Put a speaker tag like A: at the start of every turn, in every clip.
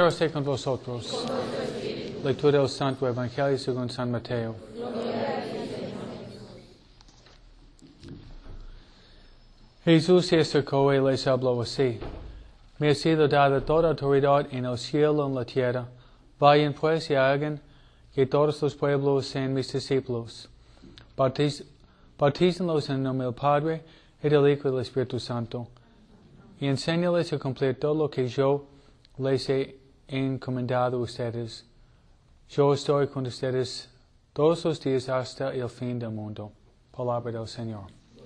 A: esté con vosotros. Lectura del Santo Evangelio según San Mateo. Jesús se acercó y les habló así. Me ha sido dada toda autoridad en el cielo y en la tierra. Vayan pues y hagan que todos los pueblos sean mis discípulos. Bautícenlos en el nombre del Padre, y del Hijo y del Espíritu Santo. Y enséñales a cumplir todo lo que yo les he encomendado a ustedes. Yo estoy con ustedes todos los días hasta el fin del mundo. Palabra del Señor.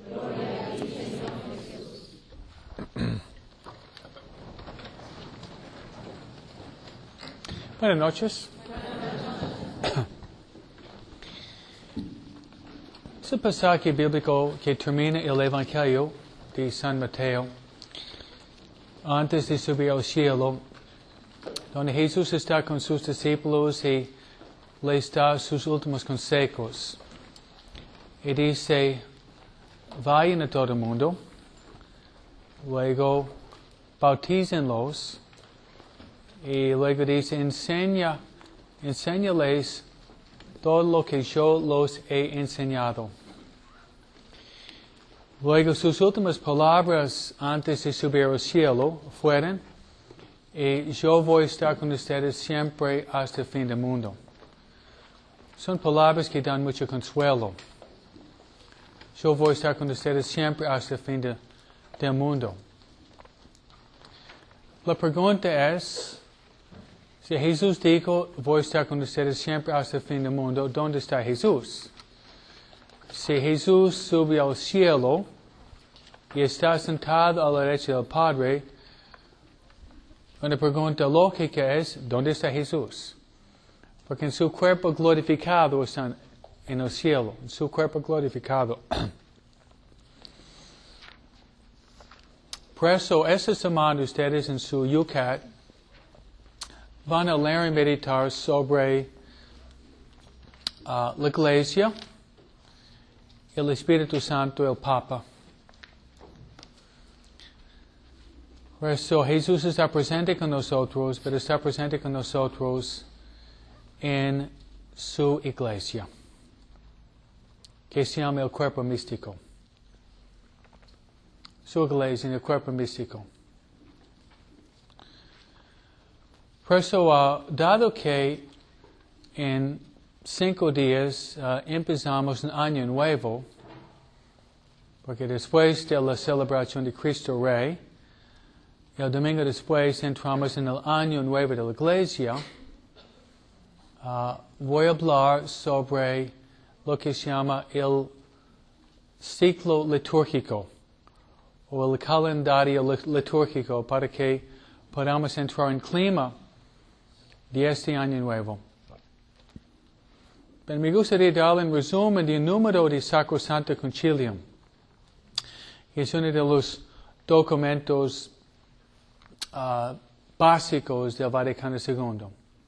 A: Buenas noches. Es el pasaje bíblico que termina el Evangelio de San Mateo antes de subir al cielo, donde Jesús está con sus discípulos y les da sus últimos consejos. Y dice, vayan a todo el mundo, luego bautícenlos, y luego dice, enséñales todo lo que yo los he enseñado. Luego sus últimas palabras antes de subir al cielo fueron, yo voy a estar con ustedes siempre hasta el fin del mundo. Son palabras que dan mucho consuelo. Yo voy a estar con ustedes siempre hasta el fin del mundo. La pregunta es, si Jesús dijo, voy a estar con ustedes siempre hasta el fin del mundo, ¿dónde está Jesús? Si Jesús subió al cielo y está sentado a la derecha del Padre, una pregunta lógica es, ¿dónde está Jesús? Porque en su cuerpo glorificado está en el cielo, en su cuerpo glorificado. Por eso, esta semana ustedes en su Yucat van a leer y meditar sobre la Iglesia, el Espíritu Santo y el Papa. Por eso Jesús está presente con nosotros, pero está presente con nosotros en su Iglesia, que se llama el cuerpo místico. Su Iglesia en el cuerpo místico. Por eso, dado que en 5 días empezamos un año nuevo, porque después de la celebración de Cristo Rey, el domingo después entramos en el año nuevo de la Iglesia, voy a hablar sobre lo que se llama el ciclo litúrgico, o el calendario litúrgico, para que podamos entrar en clima de este año nuevo. Pero me gustaría darle un resumen del número de Sacrosanto Concilium, que es uno de los documentos básicos del Vaticano II.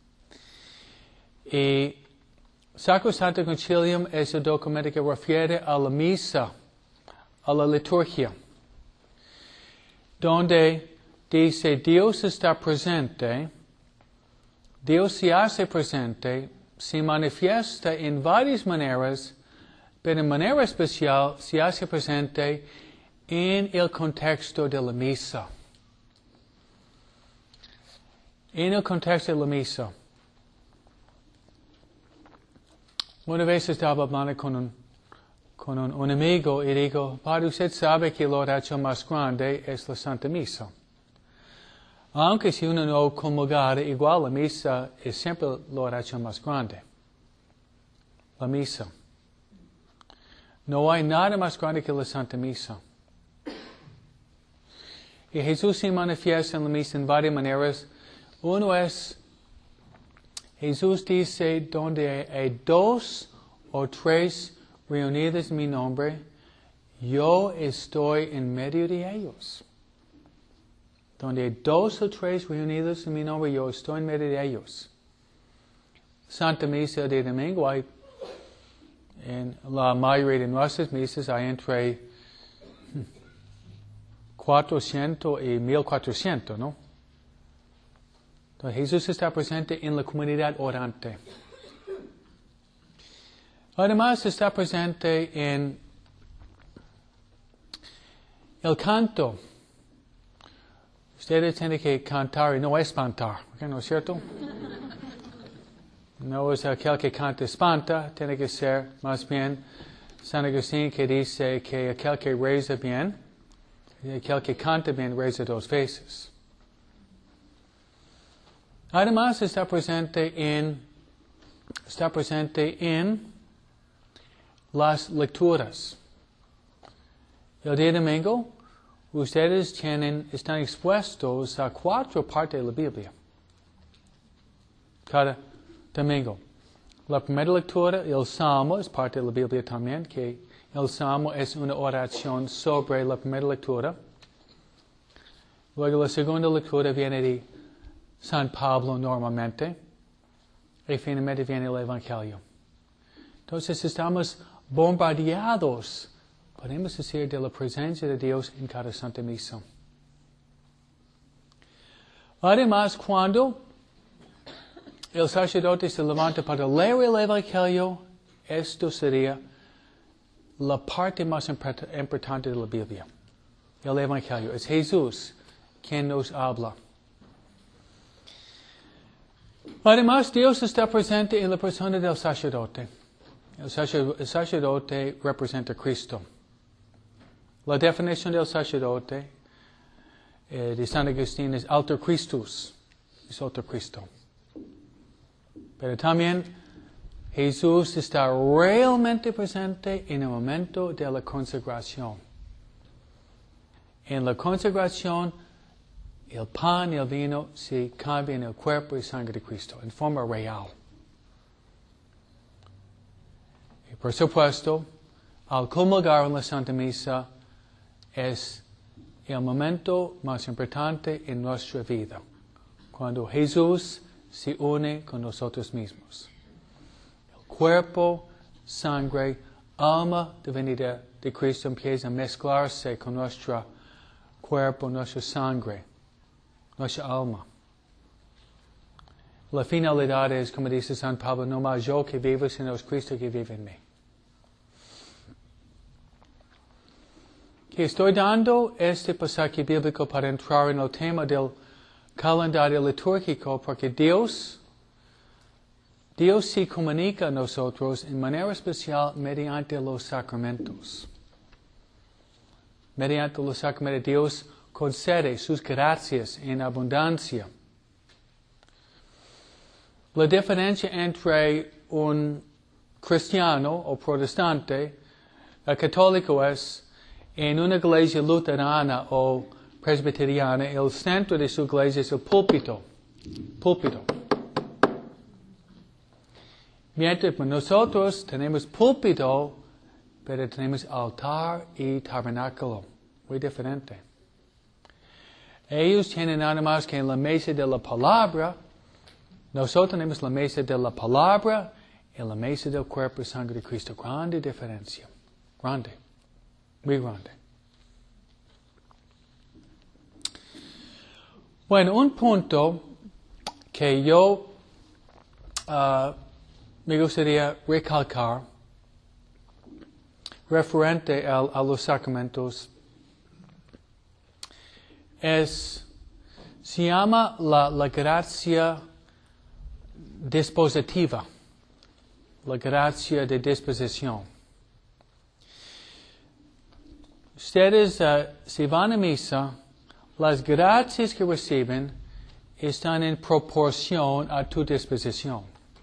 A: Y Sacrosanto Concilium es el documento que refiere a la misa, a la liturgia, donde dice Dios está presente, Dios se hace presente, se manifiesta en varias maneras, pero de manera especial se hace presente en el contexto de la misa. En el contexto de la misa. Una vez estaba hablando con un amigo y digo, Padre, usted sabe que la oración más grande es la Santa Misa. Aunque si uno no comulgara, igual la misa es siempre la oración más grande. La misa. No hay nada más grande que la Santa Misa. Y Jesús se manifiesta en la misa en varias maneras. Uno es, Jesús dice, donde hay 2 o 3 reunidos en mi nombre, yo estoy en medio de ellos. Donde hay 2 o 3 reunidos en mi nombre, yo estoy en medio de ellos. Santa Misa de domingo, hay, en la mayoría de nuestras misas hay entre 400 y 1400, ¿no? Entonces, Jesús está presente en la comunidad orante. Además, está presente en el canto. Ustedes tienen que cantar y no espantar, ¿no es cierto? No es aquel que canta espanta, tiene que ser más bien San Agustín que dice que aquel que reza bien, aquel que canta bien reza 2 veces. Además está presente en las lecturas. El día domingo, ustedes están expuestos a 4 partes de la Biblia. Cada domingo. La primera lectura, el Salmo, es parte de la Biblia también, que el Salmo es una oración sobre la primera lectura. Luego la segunda lectura viene de San Pablo normalmente. Y finalmente viene el Evangelio. Entonces estamos bombardeados, podemos decir, de la presencia de Dios en cada Santa Misa. Además, cuando el sacerdote se levanta para leer el Evangelio, esto sería la parte más importante de la Biblia. El Evangelio. Es Jesús quien nos habla. Además, Dios está presente en la persona del sacerdote. El sacerdote representa a Cristo. La definición del sacerdote de San Agustín es alter Christus. Es otro Cristo. Pero también Jesús está realmente presente en el momento de la consagración. En la consagración, el pan y el vino se cambian en el cuerpo y sangre de Cristo, en forma real. Y por supuesto, al comulgar en la Santa Misa, es el momento más importante en nuestra vida, cuando Jesús se une con nosotros mismos. El cuerpo, sangre, alma, divinidad de Cristo empieza a mezclarse con nuestro cuerpo, nuestra sangre, nuestra alma. La finalidad es, como dice San Pablo, no más yo que vivo, sino es Cristo que vive en mí. Que estoy dando este pasaje bíblico para entrar en el tema del calendario litúrgico, porque Dios se comunica a nosotros en manera especial mediante los sacramentos. Mediante los sacramentos Dios concede sus gracias en abundancia. La diferencia entre un cristiano o protestante católico es en una iglesia luterana o presbiteriana, el centro de su iglesia es el púlpito. Mientras nosotros tenemos púlpito, pero tenemos altar y tabernáculo. Muy diferente. Ellos tienen nada más que en la mesa de la palabra. Nosotros tenemos la mesa de la palabra y la mesa del cuerpo y sangre de Cristo. Grande diferencia. Grande. Muy grande. Bueno, un punto que yo me gustaría recalcar referente a los sacramentos se llama la gracia dispositiva, la gracia de disposición. Ustedes si van a misa, las gracias que reciben están en proporción a tu disposición.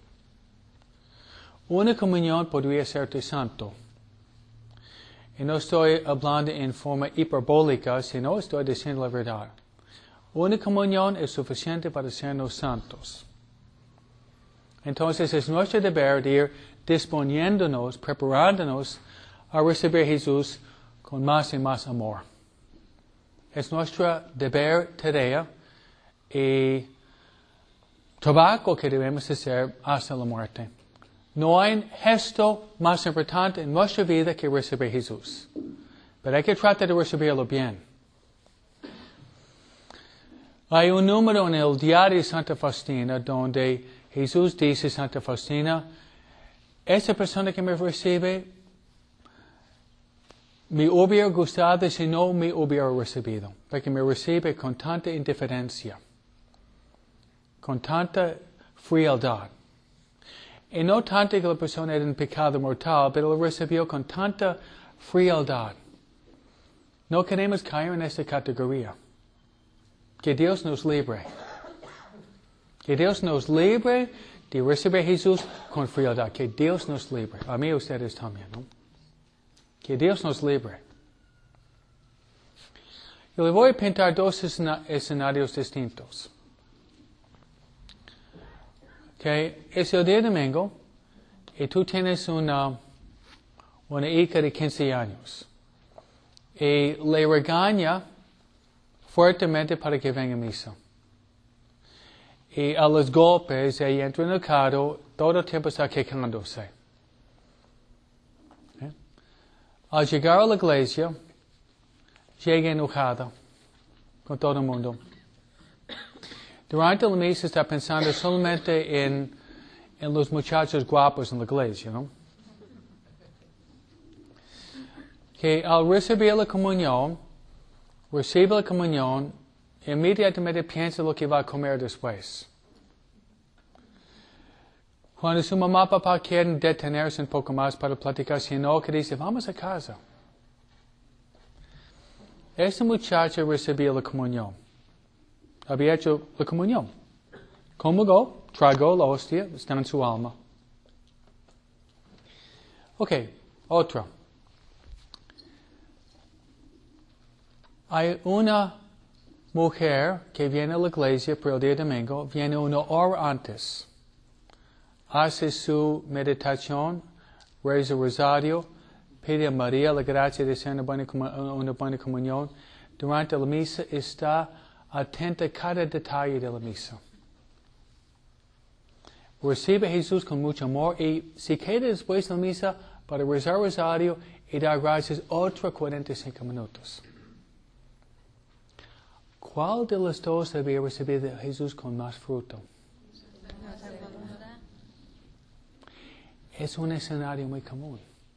A: Una comunión podría serte santo. Y no estoy hablando en forma hiperbólica, sino estoy diciendo la verdad. Una comunión es suficiente para sernos santos. Entonces es nuestro deber de ir disponiéndonos, preparándonos a recibir a Jesús con más y más amor. Es nuestro deber, tarea y trabajo que debemos hacer hasta la muerte. No hay gesto más importante en nuestra vida que recibir a Jesús. Pero hay que tratar de recibirlo bien. Hay un número en el diario de Santa Faustina donde Jesús dice, Santa Faustina, esa persona que me recibe, me hubiera gustado si no me hubiera recibido, porque me recibe con tanta indiferencia, con tanta frialdad. Y no tanto que la persona era en pecado mortal, pero lo recibió con tanta frialdad. No queremos caer en esta categoría. Que Dios nos libre. Que Dios nos libre de recibir a Jesús con frialdad. Que Dios nos libre. A mí ustedes también, ¿no? Que Dios nos libre. Yo le voy a pintar dos escenarios distintos. Okay. Es el día domingo y tú tienes una hija de 15 años y le regaña fuertemente para que venga a misa. Y a los golpes ella entra en el carro, todo el tiempo está quejándose. ¿Okay? Al llegar a la iglesia, llega enojada con todo el mundo. Durante la misa está pensando solamente en los muchachos guapos en la iglesia, ¿no? Que al recibir la comunión, inmediatamente piensa lo que va a comer después. Cuando su mamá y papá quieren detenerse un poco más para platicar, sino que dice, vamos a casa. Esta muchacha recibió la comunión. Había hecho la comunión. Comulgó, tragó la hostia, está en su alma. Ok, otra. Hay una mujer que viene a la iglesia por el día domingo, viene una hora antes. Hace su meditación, reza el rosario, pide a María la gracia de ser una buena comunión. Durante la misa está atenta a cada detalle de la misa. Recibe a Jesús con mucho amor y si queda después de la misa para rezar el rosario y dar gracias otros 45 minutos. ¿Cuál de los dos debía recibir a Jesús con más fruto? Es un escenario muy común.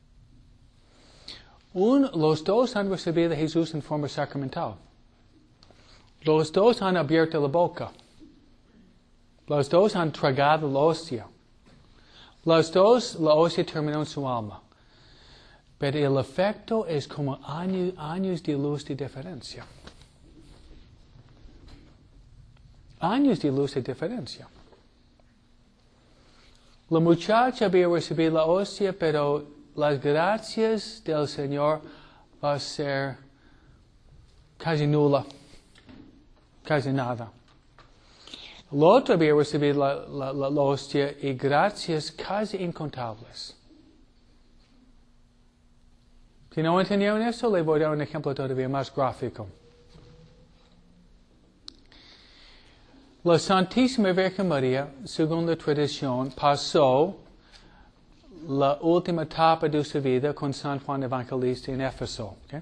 A: Los dos han recibido a Jesús en forma sacramental. Los dos han abierto la boca. Los dos han tragado la hostia. Los dos, la hostia terminó en su alma. Pero el efecto es como años de luz de diferencia. Años de luz de diferencia. La muchacha había recibido la hostia, pero las gracias del Señor va a ser casi nula. Casi nada. El otro había recibido la hostia y gracias casi incontables. Si no entendieron eso, le voy a dar un ejemplo todavía más gráfico. La Santísima Virgen María, según la tradición, pasó la última etapa de su vida con San Juan Evangelista en Éfeso. ¿Okay?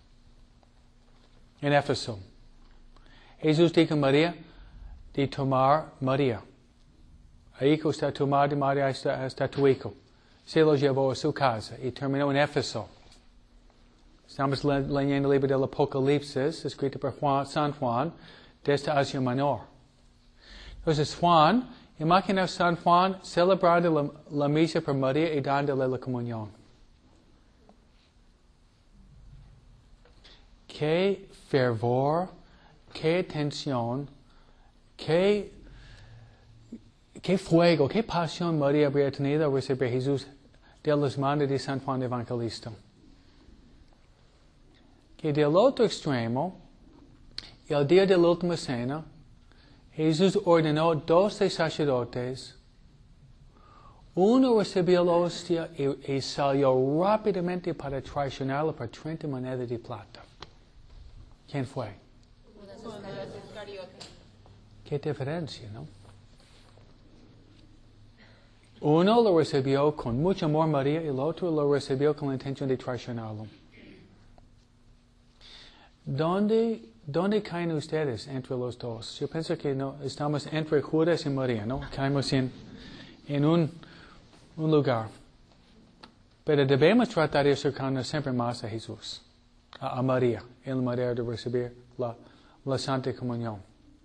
A: En Éfeso. Jesús dijo a María de tomar María. Ahí está tu madre, María está tu hijo. Se lo llevó a su casa y terminó en Éfeso. Estamos leyendo el libro del Apocalipsis, escrito por San Juan, desde Asia Menor. Entonces Juan, imagina a San Juan celebrando la misa por María y dándole la comunión. Qué fervor, qué tensión, qué fuego, qué pasión María habría tenido al recibir a Jesús de las manos de San Juan Evangelista. Que del otro extremo, el día de la última cena, Jesús ordenó 12 sacerdotes. Uno recibió la hostia y salió rápidamente para traicionarla por 30 monedas de plata. ¿Quién fue? Qué diferencia, ¿no? Uno lo recibió con mucho amor María y el otro lo recibió con la intención de traicionarlo. ¿Dónde ¿Dónde caen ustedes entre los dos? Yo pienso que no, estamos entre Judas y María, ¿no? Caemos en un lugar. Pero debemos tratar de acercarnos siempre más a Jesús, a María, en la manera de recibir la Santa Comunión.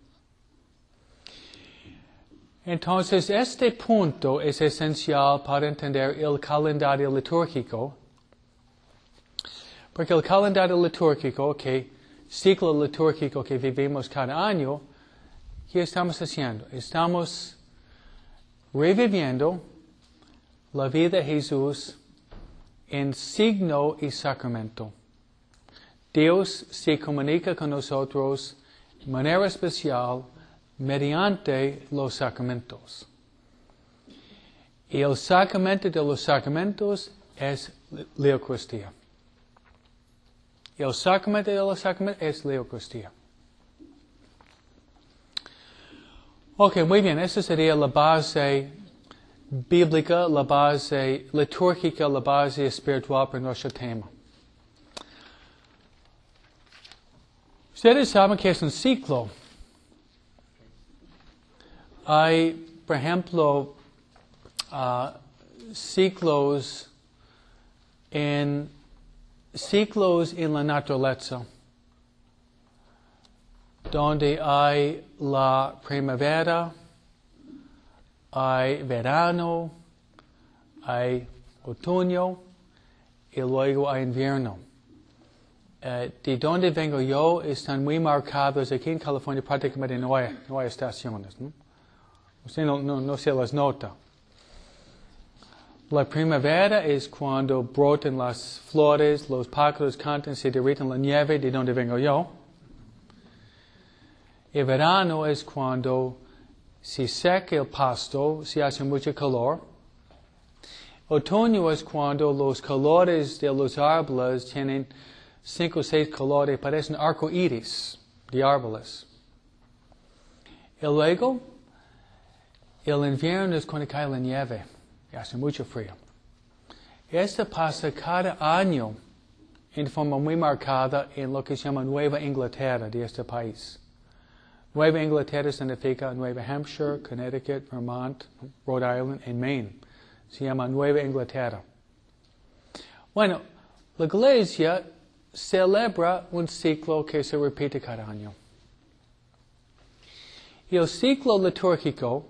A: Entonces, este punto es esencial para entender el calendario litúrgico, porque el calendario litúrgico, ciclo litúrgico que vivimos cada año, ¿qué estamos haciendo? Estamos reviviendo la vida de Jesús en signo y sacramento. Dios se comunica con nosotros de manera especial mediante los sacramentos. Y el sacramento de los sacramentos es la Eucaristía. El sacramento de los sacramentos es la Eucaristía. Ok, muy bien, esa sería la base bíblica, la base litúrgica, la base espiritual para nuestro tema. Ustedes saben que es un ciclo. Hay, por ejemplo, ciclos en la naturaleza, donde hay la primavera, hay verano, hay otoño y luego hay invierno. De donde vengo yo están muy marcados. Aquí en California prácticamente no hay estaciones, ¿no? Usted no se las nota. La primavera es cuando brotan las flores, los pájaros cantan, se derriten la nieve, de donde vengo yo. El verano es cuando se seca el pasto, se hace mucho calor. Otoño es cuando los colores de los árboles tienen 5 o 6 colores, parecen arcoíris de árboles. Y luego, el invierno es cuando cae la nieve y hace mucho frío. Esto pasa cada año en forma muy marcada en lo que se llama Nueva Inglaterra de este país. Nueva Inglaterra significa Nueva Hampshire, Connecticut, Vermont, Rhode Island y Maine. Se llama Nueva Inglaterra. Bueno, la Iglesia celebra un ciclo que se repite cada año. Y el ciclo litúrgico,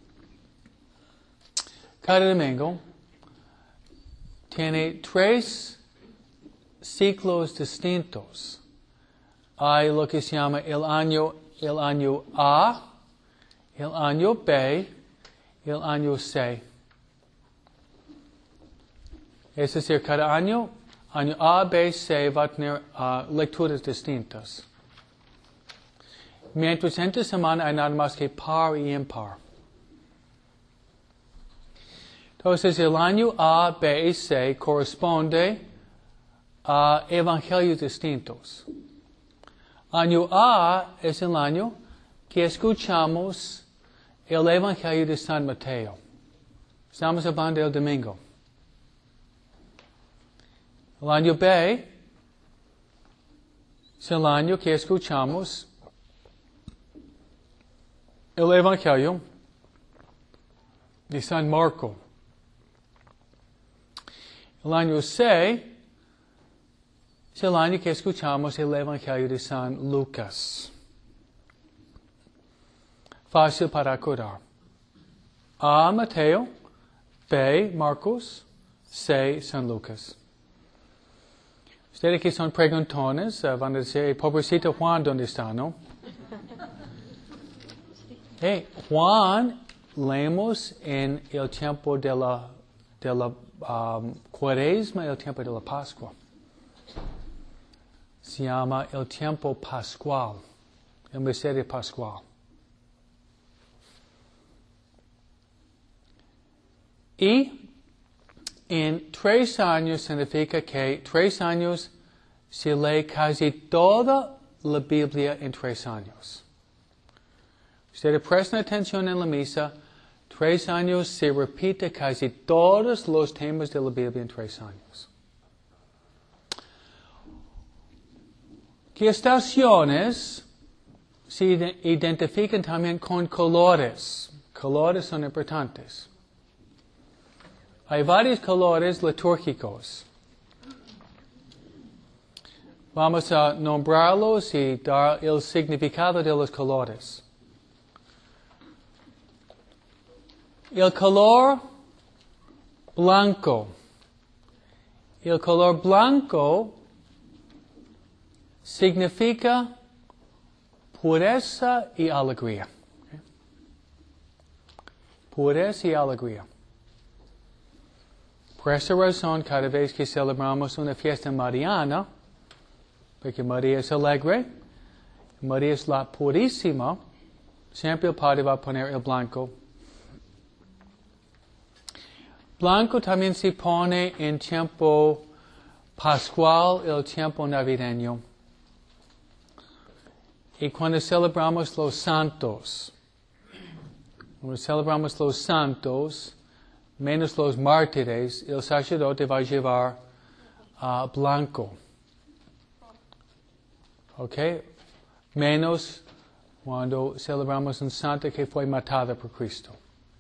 A: cada domingo, tiene 3 ciclos distintos. Hay lo que se llama el año A, el año B y el año C. Es decir, cada año A, B, C va a tener lecturas distintas. Mientras entre semana hay nada más que par y impar. Entonces el año A, B y C corresponde a evangelios distintos. Año A es el año que escuchamos el Evangelio de San Mateo. Estamos hablando del domingo. El año B es el año que escuchamos el Evangelio de San Marco. El año C es el año que escuchamos el Evangelio de San Lucas. Fácil para acordar. A, Mateo. B, Marcos. C, San Lucas. Ustedes que son preguntones van a decir, pobrecito Juan, ¿dónde está, no? Juan leemos en el tiempo de la Cuaresma y el tiempo de la Pascua. Se llama el tiempo pascual, el misterio pascual. Y en 3 años significa que 3 años se lee casi toda la Biblia en 3 años. Ustedes prestan atención en la misa, 3 años se repite casi todos los temas de la Biblia en 3 años. que estaciones se identifican también con colores. Colores son importantes. Hay varios colores litúrgicos. Vamos a nombrarlos y dar el significado de los colores. El color blanco. El color blanco significa pureza y alegría. ¿Okay? Pureza y alegría. Por esa razón, cada vez que celebramos una fiesta mariana, porque María es alegre, María es la purísima, siempre el Padre va a poner el blanco. Blanco también se pone en tiempo pascual, el tiempo navideño. Y cuando celebramos los santos, menos los mártires, el sacerdote va a llevar blanco. ¿Ok? Menos cuando celebramos un santo que fue matado por Cristo.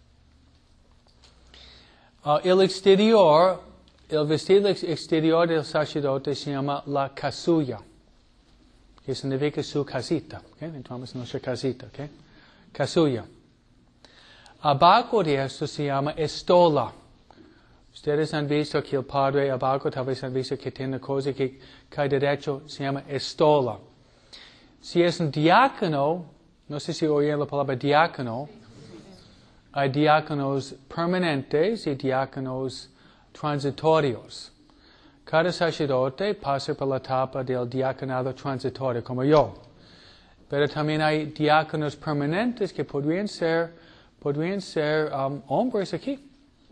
A: El exterior, el vestido exterior del sacerdote se llama la casulla, que significa su casita. ¿Okay? Entramos en nuestra casita. ¿Okay? Casulla. Abajo de esto se llama estola. Ustedes han visto que el padre abajo, tal vez han visto que tiene una cosa que cae derecho, se llama estola. Si es un diácono, no sé si oyen la palabra diácono, hay diáconos permanentes y diáconos transitorios. Cada sacerdote pasa por la etapa del diaconado transitorio, como yo. Pero también hay diáconos permanentes que podrían ser hombres aquí.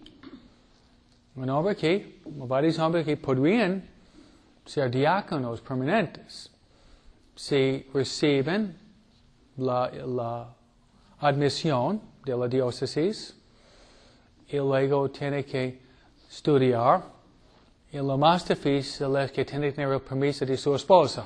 A: Un hombre aquí, varios hombres que podrían ser diáconos permanentes. Si reciben la admisión de la diócesis y luego tiene que estudiar. Y lo más difícil es que tiene que tener el permiso de su esposa.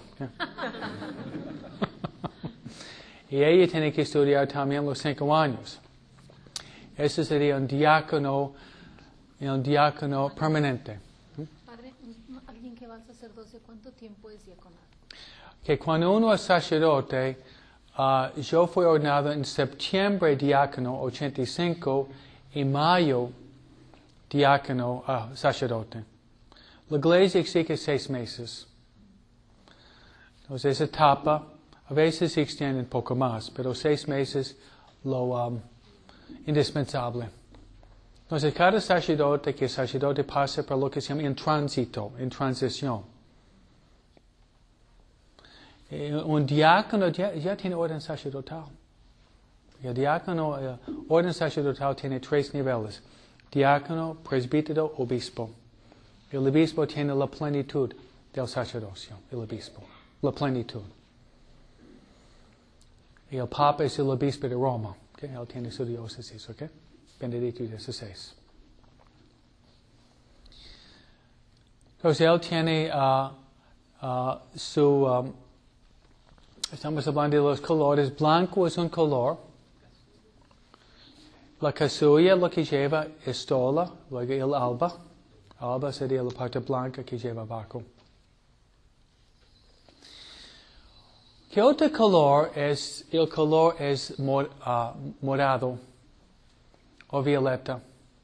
A: Y ella tiene que estudiar también los 5 años. Ese sería un diácono permanente.
B: Padre, alguien que va al sacerdocio, ¿cuánto tiempo es diaconado?
A: Que cuando uno es sacerdote, yo fui ordenado en septiembre diácono 85 y mayo diácono sacerdote. La iglesia exige 6 meses. Entonces esa etapa, a veces se extiende un poco más, pero 6 meses lo indispensable. Entonces cada sacerdote pasa por lo que se llama en tránsito, en transición. Un diácono ya tiene orden sacerdotal. El diácono, orden sacerdotal tiene 3 niveles. Diácono, presbítero, obispo. El obispo tiene la plenitud del sacerdocio, el obispo. La plenitud. Y el papa es el obispo de Roma. Okay? Él tiene su diócesis, ¿ok? Benedicto XVI. Entonces él tiene estamos hablando de los colores. Blanco es un color. La casulla lo que lleva estola, luego el alba. Alba sería la parte blanca que lleva abajo. ¿Qué otro color es? El color es morado o violeta.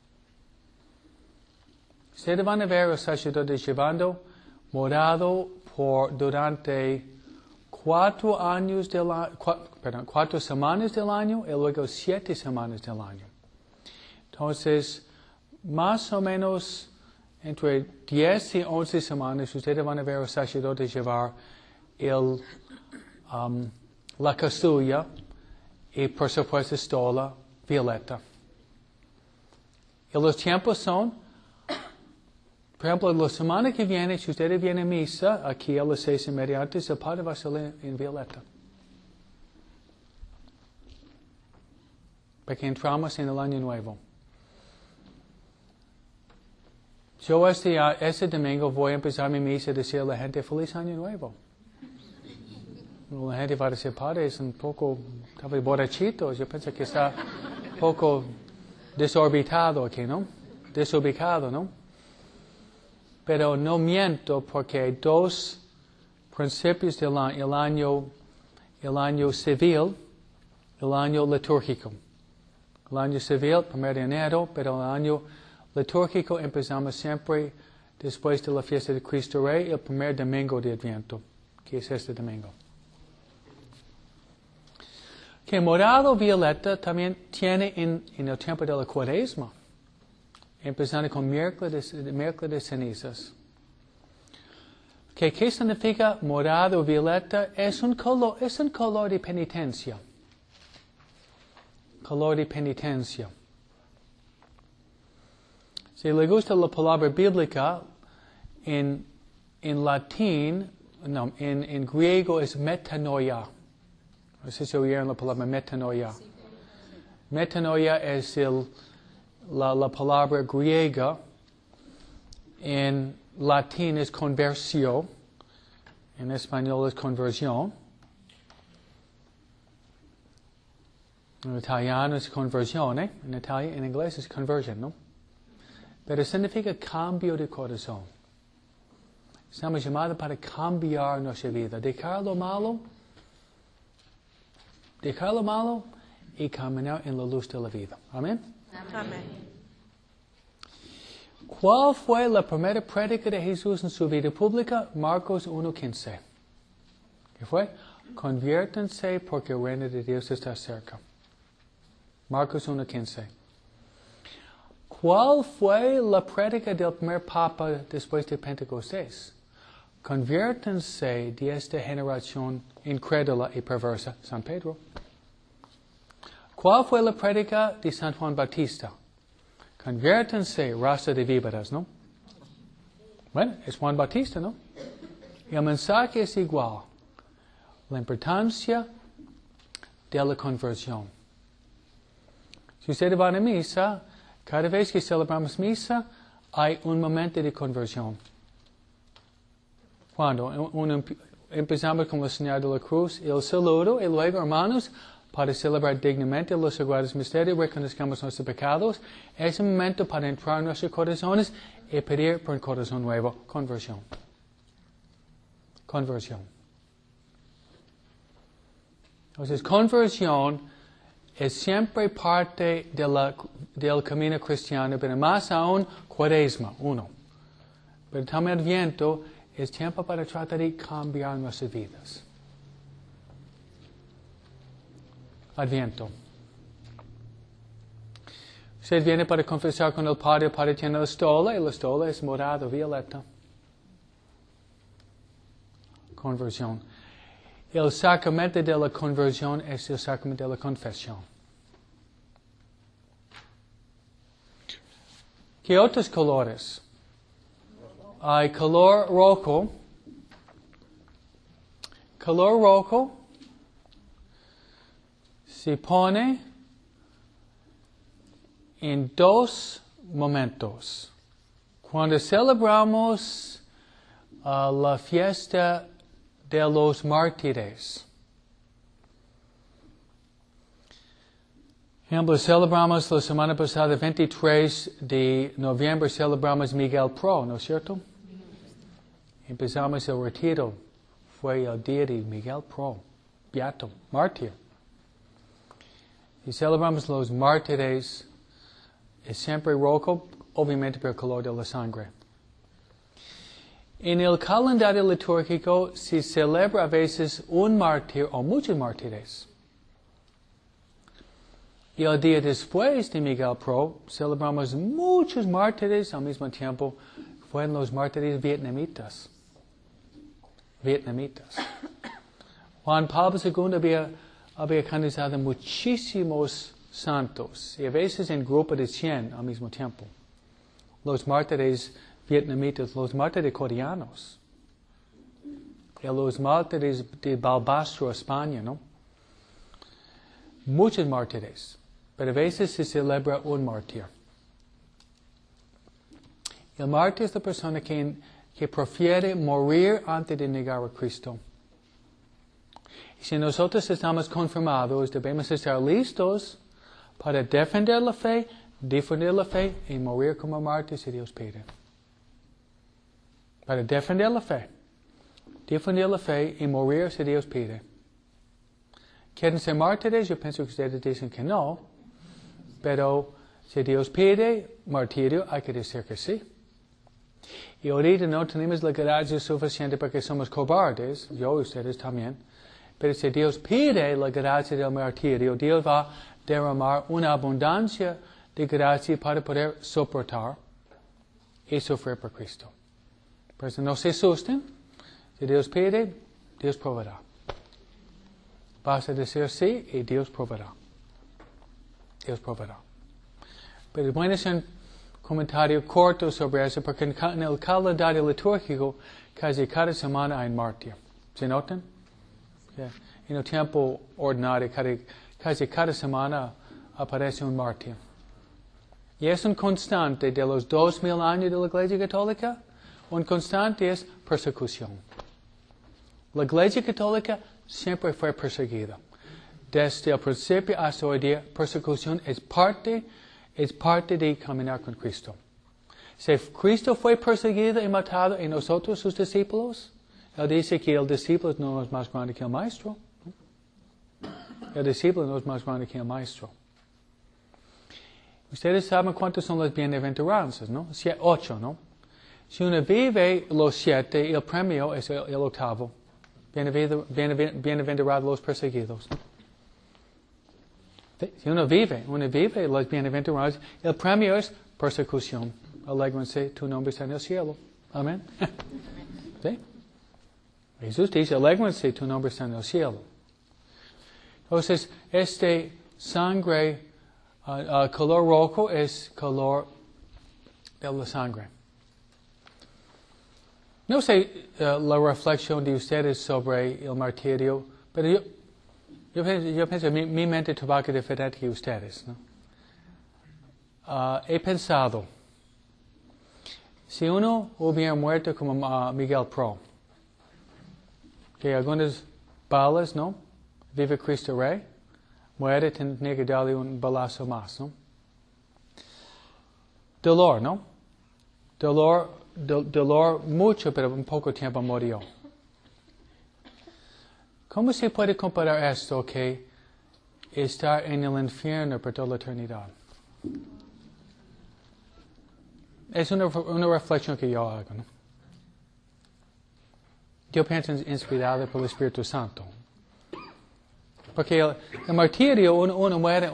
A: Ustedes van a ver los sacerdotes llevando morado durante 4 semanas del año y luego 7 semanas del año. Entonces, más o menos entre 10 y 11 semanas, ustedes van a ver a los sacerdotes llevar la casulla y por supuesto estola violeta. Y los tiempos son, por ejemplo, la semana que viene, si ustedes vienen a misa, aquí a las 6:30 antes, el Padre va a salir en violeta. Porque entramos en el año nuevo. Yo este domingo voy a empezar mi misa y decir a la gente, ¡Feliz Año Nuevo! La gente va a decir, padre, es un poco, tal vez borrachito. Yo pienso que está un poco desorbitado aquí, ¿no? Desubicado, ¿no? Pero no miento porque hay dos principios del año, el año civil, el año litúrgico. El año civil, 1 de enero, pero el año litúrgico empezamos siempre después de la fiesta de Cristo Rey, el primer domingo de Adviento, que es este domingo. Que morado violeta también tiene en el tiempo de la Cuaresma, empezando con miércoles de cenizas. ¿Qué significa morado violeta? Es un color de penitencia. Color de penitencia. Si le gusta la palabra bíblica, en latín, no, en griego es metanoia. No sé si oyeron la palabra metanoia. Metanoia es la palabra griega. En latín es conversión. En español es conversión. En italiano es conversión, ¿eh? En inglés es conversion, ¿no? Pero significa cambio de corazón. Estamos llamados para cambiar nuestra vida. Dejar lo malo y caminar en la luz de la vida. Amén.
C: Amén.
A: ¿Cuál fue la primera prédica de Jesús en su vida pública? Marcos 1:15. ¿Qué fue? Conviértanse porque el reino de Dios está cerca. Marcos 1:15. ¿Cuál fue la prédica del primer papa después de Pentecostés? Conviértanse de esta generación incrédula y perversa. San Pedro. ¿Cuál fue la prédica de San Juan Bautista? Conviértanse, raza de víboras, ¿no? Bueno, es Juan Bautista, ¿no? Y el mensaje es igual. La importancia de la conversión. Si ustedes van a misa, cada vez que celebramos misa, hay un momento de conversión. Cuando empezamos con la señal de la cruz, el saludo, y luego, hermanos, para celebrar dignamente los sagrados misterios, reconozcamos nuestros pecados. Es un momento para entrar en nuestros corazones y pedir por un corazón nuevo. Conversión. Conversión. Entonces, conversión es siempre parte del camino cristiano, pero más aún, Cuaresma, 1. Pero también Adviento es tiempo para tratar de cambiar nuestras vidas. Adviento. Usted viene para confesar con el Padre tiene la estola, y la estola es morado, violeta. Conversión. El sacramento de la conversión es el sacramento de la confesión. ¿Qué otros colores? Hay color rojo. Color rojo se pone en dos momentos. Cuando celebramos la fiesta de los mártires. Por ejemplo, celebramos la semana pasada, 23 de noviembre, celebramos Miguel Pro, ¿no es cierto? Empezamos el retiro. Fue el día de Miguel Pro, beato, mártir. Y celebramos los mártires, es siempre rojo, obviamente por el color de la sangre. En el calendario litúrgico se celebra a veces un mártir o muchos mártires. Y el día después de Miguel Pro celebramos muchos mártires al mismo tiempo. Fueron los mártires vietnamitas. Juan Pablo II había canonizado muchísimos santos. Y a veces en grupo de 100 al mismo tiempo. Los mártires vietnamitas, los mártires coreanos, y los mártires de Balbastro, España, ¿no? Muchos mártires, pero a veces se celebra un mártir. El mártir es la persona que prefiere morir antes de negar a Cristo. Y si nosotros estamos confirmados, debemos estar listos para defender la fe y morir como mártires si Dios pide. Para defender la fe y morir si Dios pide. ¿Quieren ser mártires? Yo pienso que ustedes dicen que no, pero si Dios pide martirio, hay que decir que sí. Y ahorita no tenemos la gracia suficiente porque somos cobardes, yo y ustedes también, pero si Dios pide la gracia del martirio, Dios va a derramar una abundancia de gracia para poder soportar y sufrir por Cristo. Por eso no se asusten. Si Dios pide, Dios proveerá. Vas a decir sí y Dios proveerá. Dios proveerá. Pero voy a hacer un comentario corto sobre eso, porque en el calendario litúrgico casi cada semana hay un mártir. ¿Se notan? Yeah. En el tiempo ordinario, casi cada semana aparece un mártir. Y es un constante de los 2000 años de la Iglesia Católica. Un constante es persecución. La Iglesia Católica siempre fue perseguida. Desde el principio hasta hoy día, persecución es parte de caminar con Cristo. Si Cristo fue perseguido y matado y nosotros sus discípulos, Él dice que el discípulo no es más grande que el maestro. El discípulo no es más grande que el maestro. Ustedes saben cuántas son las bienaventuranzas, ¿no? 8, ¿no? Si uno vive los 7, el premio es el 8. Bienaventurados los perseguidos. Si uno vive las bienaventuranzas, el premio es persecución. Alégrense, tu nombre está en el cielo. Amén. ¿Sí? Jesús dice, alégrense, tu nombre está en el cielo. Entonces, sangre, color rojo es color de la sangre. No sé la reflexión de ustedes sobre el martirio, pero yo pienso, mi mente trabaja diferente que ustedes, ¿no? He pensado, si uno hubiera muerto como Miguel Pro, que algunas balas, ¿no? Vive Cristo Rey, muere, tenía que darle un balazo más, ¿no? Dolor, ¿no? Dolor mucho, pero en poco tiempo murió. ¿Cómo se puede comparar esto que estar en el infierno por toda la eternidad? Es una reflexión que yo hago, ¿no? Yo pienso inspirado por el Espíritu Santo. Porque el martirio, uno muere,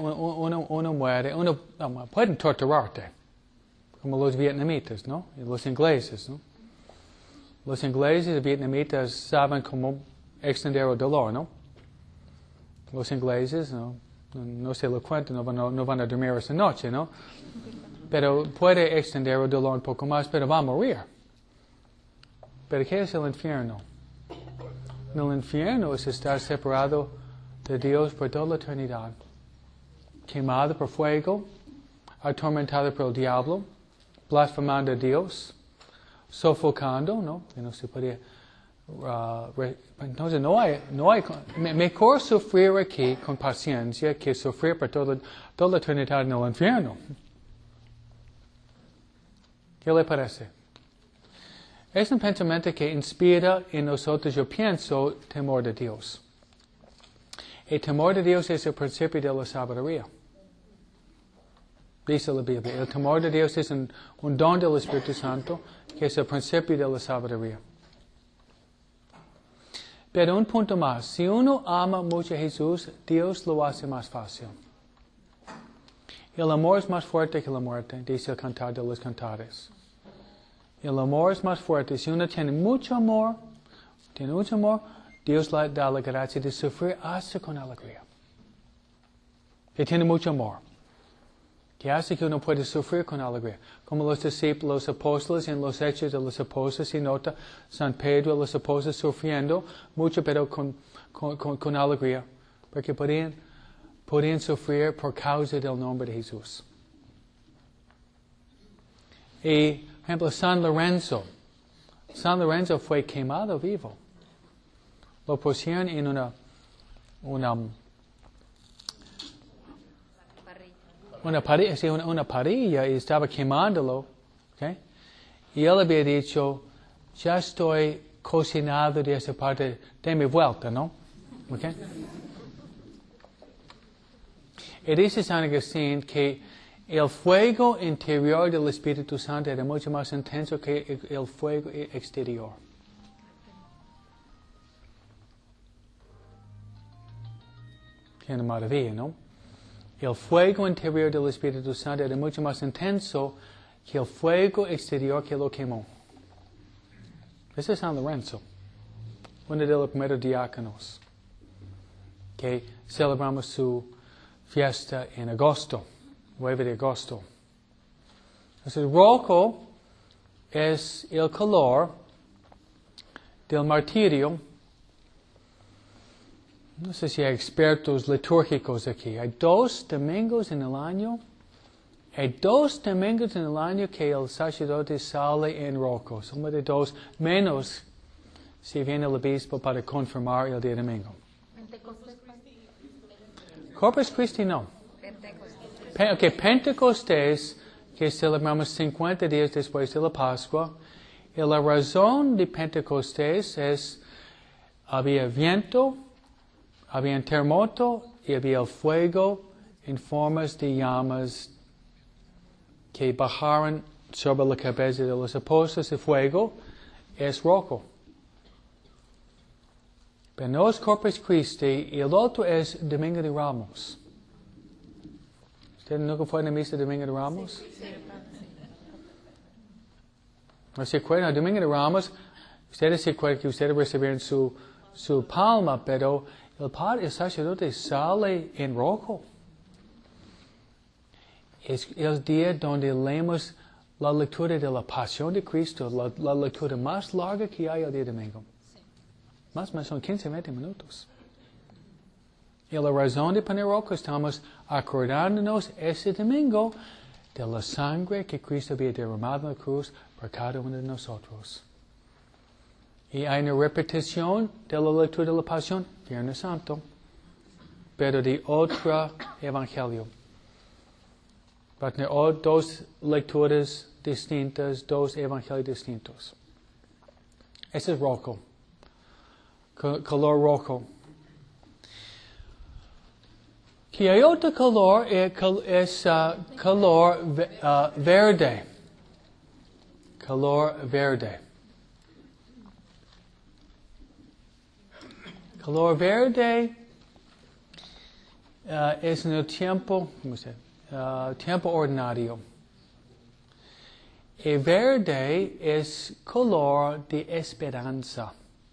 A: pueden torturarte. Como los vietnamitas, ¿no? Y los ingleses, ¿no? Los ingleses y vietnamitas saben cómo extender el dolor, ¿no? Los ingleses, no se lo cuentan, no van a dormir esta noche, ¿no? Pero puede extender el dolor un poco más, pero va a morir. ¿Pero qué es el infierno? El infierno es estar separado de Dios por toda la eternidad. Quemado por fuego, atormentado por el diablo, blasfemando a Dios, sofocando, ¿no? Que no se podía. Entonces no hay, mejor sufrir aquí con paciencia que sufrir por toda la eternidad en el infierno. ¿Qué le parece? Es un pensamiento que inspira en nosotros, yo pienso, temor de Dios. El temor de Dios es el principio de la sabiduría. Dice la Biblia, el temor de Dios es un don del Espíritu Santo, que es el principio de la sabiduría. Pero un punto más, si uno ama mucho a Jesús, Dios lo hace más fácil. El amor es más fuerte que la muerte, dice el Cantar de los Cantares. El amor es más fuerte. Si uno tiene mucho amor, Dios le da la gracia de sufrir hasta con alegría. Que tiene mucho amor. Que hace que uno pueda sufrir con alegría. Como los discípulos, los apóstoles, en los hechos de los apóstoles, se nota San Pedro, los apóstoles sufriendo mucho, pero con alegría. Porque podían sufrir por causa del nombre de Jesús. Y, por ejemplo, San Lorenzo. San Lorenzo fue quemado vivo. Lo pusieron en una parrilla y estaba quemándolo. ¿Okay? Y él había dicho, ya estoy cocinado de esa parte, deme vuelta, ¿no? ¿Okay? Y dice San Agustín que el fuego interior del Espíritu Santo era mucho más intenso que el fuego exterior. Qué maravilla, ¿no? El fuego interior del Espíritu Santo era mucho más intenso que el fuego exterior que lo quemó. Ese es San Lorenzo, uno de los primeros diáconos, que celebramos su fiesta en agosto, 9 de agosto. Entonces, rojo es el color del martirio. No sé si hay expertos litúrgicos aquí. Hay 2 domingos en el año. Hay 2 domingos en el año que el sacerdote sale en rojo. Somos de 2 menos si viene el obispo para confirmar el día domingo. Corpus Christi no. Pentecostés, que celebramos 50 días después de la Pascua. Y la razón de Pentecostés es, había viento, había un terremoto y había el fuego en formas de llamas que bajaron sobre la cabeza de los apóstoles. El fuego es rojo. Pero no es Corpus Christi y el otro es Domingo de Ramos. ¿Usted nunca fue a la misa de Domingo de Ramos? ¿No se acuerdan? Domingo de Ramos, ustedes se acuerdan que ustedes recibieron su palma, pero el sacerdote sale en rojo. Es el día donde leemos la lectura de la pasión de Cristo, la lectura más larga que hay el día domingo. Más o menos son 15-20 minutos. Y la razón de poner rojo, estamos acordándonos ese domingo de la sangre que Cristo había derramado en la cruz por cada uno de nosotros. Y hay una repetición de la lectura de la pasión, Viernes Santo, pero de otro evangelio. Va a tener 2 lecturas distintas, 2 evangelios distintos. Ese es rojo. Color rojo. Que hay otro color, es color verde. Color verde. Color verde es en el tiempo, ¿cómo se dice? Tiempo ordinario. El verde es color de esperanza.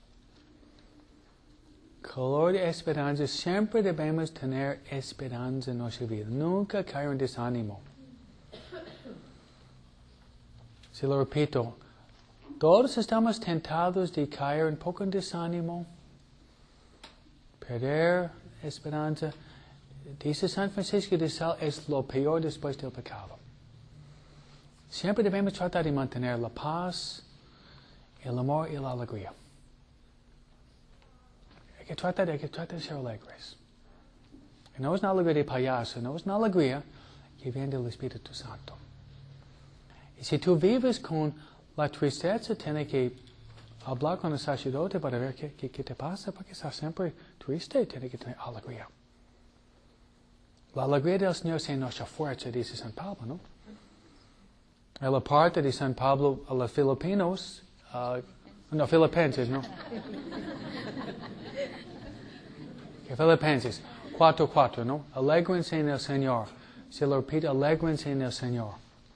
A: Color de esperanza. Siempre debemos tener esperanza en nuestra vida. Nunca caer en desánimo. Se lo repito. Todos estamos tentados de caer un poco en desánimo. Perder esperanza. Dice San Francisco de Sales, es lo peor después del pecado. Siempre debemos tratar de mantener la paz, el amor y la alegría. Hay que tratar de ser alegres. Y no es una alegría de payaso, no es una alegría que viene del Espíritu Santo. Y si tú vives con la tristeza, tienes que hablar con el sacerdote para ver qué te pasa, porque estás siempre triste, tienes que tener alegría. La alegría del Señor es nuestra fuerza, dice San Pablo, ¿no? En la parte de San Pablo a los filipinos, filipenses, ¿no? Filipenses 4:4, ¿no? Alégrense en el Señor. Se lo repito, alégrense en el Señor.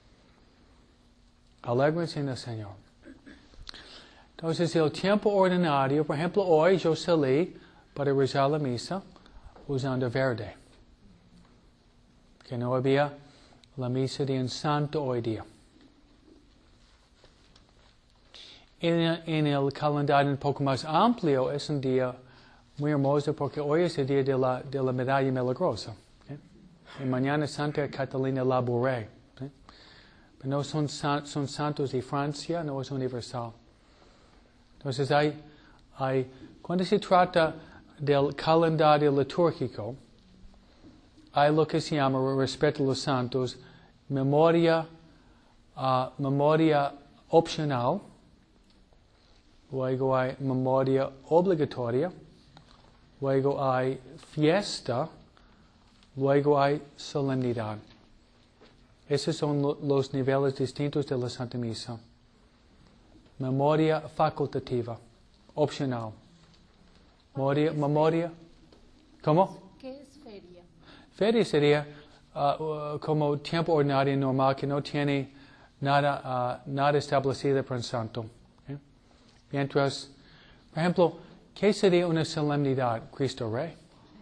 A: Alégrense en el Señor. Entonces, el tiempo ordinario, por ejemplo, hoy yo salí para rezar la misa usando verde. Que no había la misa de un santo hoy día. En el calendario un poco más amplio es un día muy hermoso porque hoy es el día de la medalla milagrosa. ¿Sí? Y mañana es Santa Catalina Labouré. ¿Sí? Pero no son santos de Francia, no es universal. Entonces cuando se trata del calendario litúrgico hay lo que se llama, respecto a los santos, memoria opcional, luego hay memoria obligatoria, luego hay fiesta, luego hay solemnidad. Esos son los niveles distintos de la Santa Misa. Memoria facultativa, opcional. Memoria, ¿cómo?
B: ¿Qué es feria?
A: Feria sería como tiempo ordinario normal que no tiene nada establecido por el santo. Mientras, por ejemplo, ¿qué sería una solemnidad? Cristo Rey,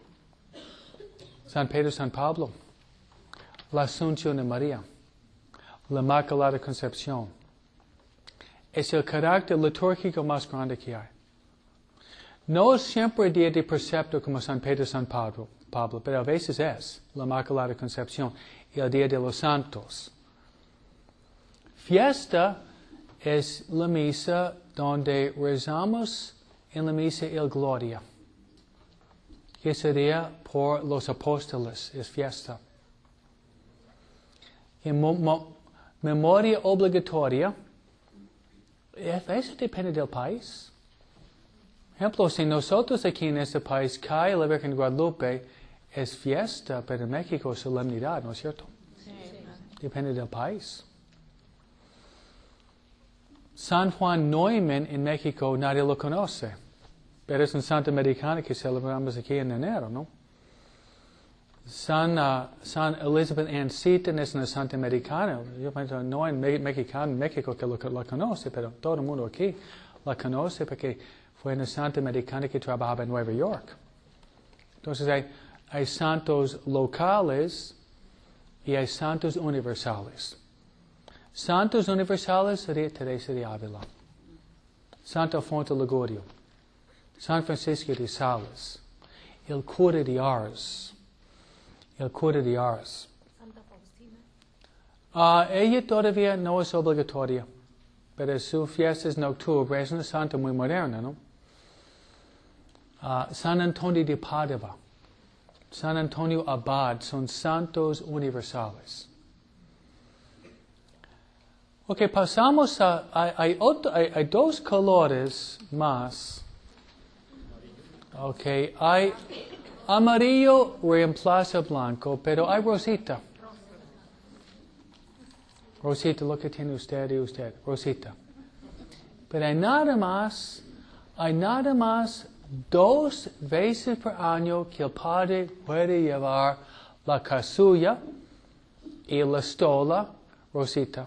A: San Pedro, San Pablo, la Asunción de María, la Inmaculada Concepción. Es el carácter litúrgico más grande que hay. No es siempre el día de precepto como San Pedro, San Pablo, pero a veces es la Inmaculada Concepción y el Día de los Santos. Fiesta es la misa donde rezamos en la misa el Gloria, que sería por los apóstoles, es fiesta. En memoria obligatoria, eso depende del país. Por ejemplo, si nosotros aquí en este país cae la Virgen de Guadalupe, es fiesta, pero en México es solemnidad, ¿no es cierto? Sí. Depende del país. San Juan Neumann en México nadie lo conoce, pero es un santo americano que celebramos aquí en enero, ¿no? San Elizabeth Ann Seton es una santa americana. Yo pienso, no hay mexicano en México que la conoce, pero todo el mundo aquí la conoce porque fue una santa americana que trabajaba en Nueva York. Entonces hay santos locales y hay santos universales. Santos universales sería Teresa de Ávila, Santo Alfonso Ligurio, San Francisco de Sales, el cura de Ars.
B: Santa Faustina.
A: Ella todavía no es obligatoria, pero su fiesta es en octubre, es una santa muy moderna, ¿no? San Antonio de Padua, San Antonio Abad son santos universales. Ok, pasamos hay dos colores más. Ok, hay amarillo reemplaza blanco, pero hay rosita. Rosita, lo que tiene usted y usted, rosita. Pero hay nada más 2 veces por año que el padre puede llevar la casulla y la estola rosita.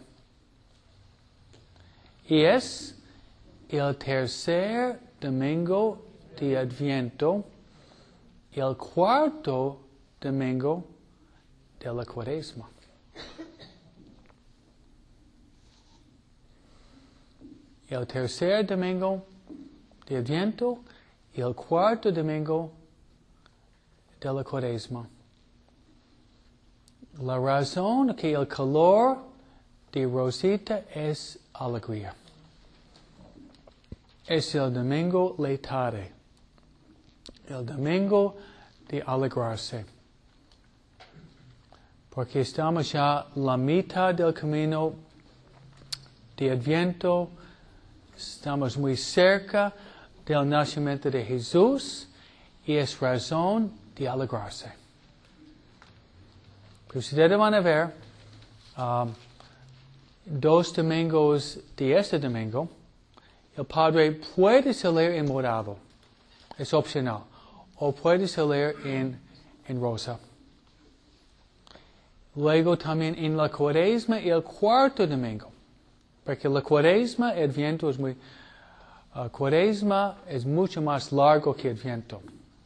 A: Y es el tercer domingo de Adviento, el cuarto domingo de la Cuaresma. El tercer domingo de Adviento y el cuarto domingo de la Cuaresma. La razón que el color de rosita es alegría. Es el domingo letare, el domingo de alegrarse. Porque estamos ya la mitad del camino de Adviento, estamos muy cerca del nacimiento de Jesús y es razón de alegrarse. Pero ustedes van a ver 2 domingos de este domingo, el padre puede salir en morado, es opcional, o puede salir en rosa. Luego también en la Cuaresma el cuarto domingo, porque la Cuaresma, Adviento es Cuaresma es mucho más largo que Adviento.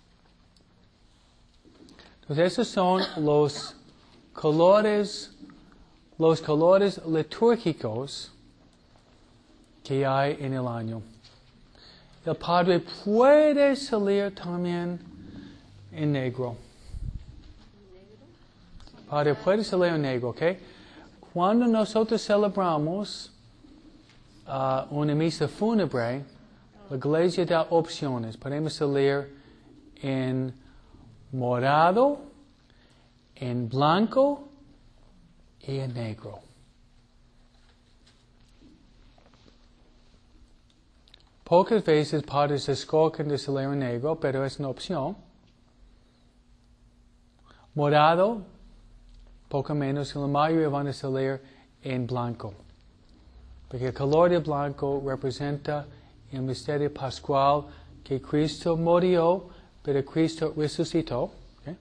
A: Entonces esos son los colores litúrgicos que hay en el año. El padre puede salir también en negro. El padre puede salir en negro, ¿ok? Cuando nosotros celebramos una misa fúnebre, la iglesia da opciones. Podemos salir en morado, en blanco y en negro. Pocas veces padres escogen de salir en negro, pero es una opción. Morado, poco menos, y la mayoría van a salir en blanco. Porque el color de blanco representa el misterio pascual que Cristo murió, pero Cristo resucitó. ¿Okay?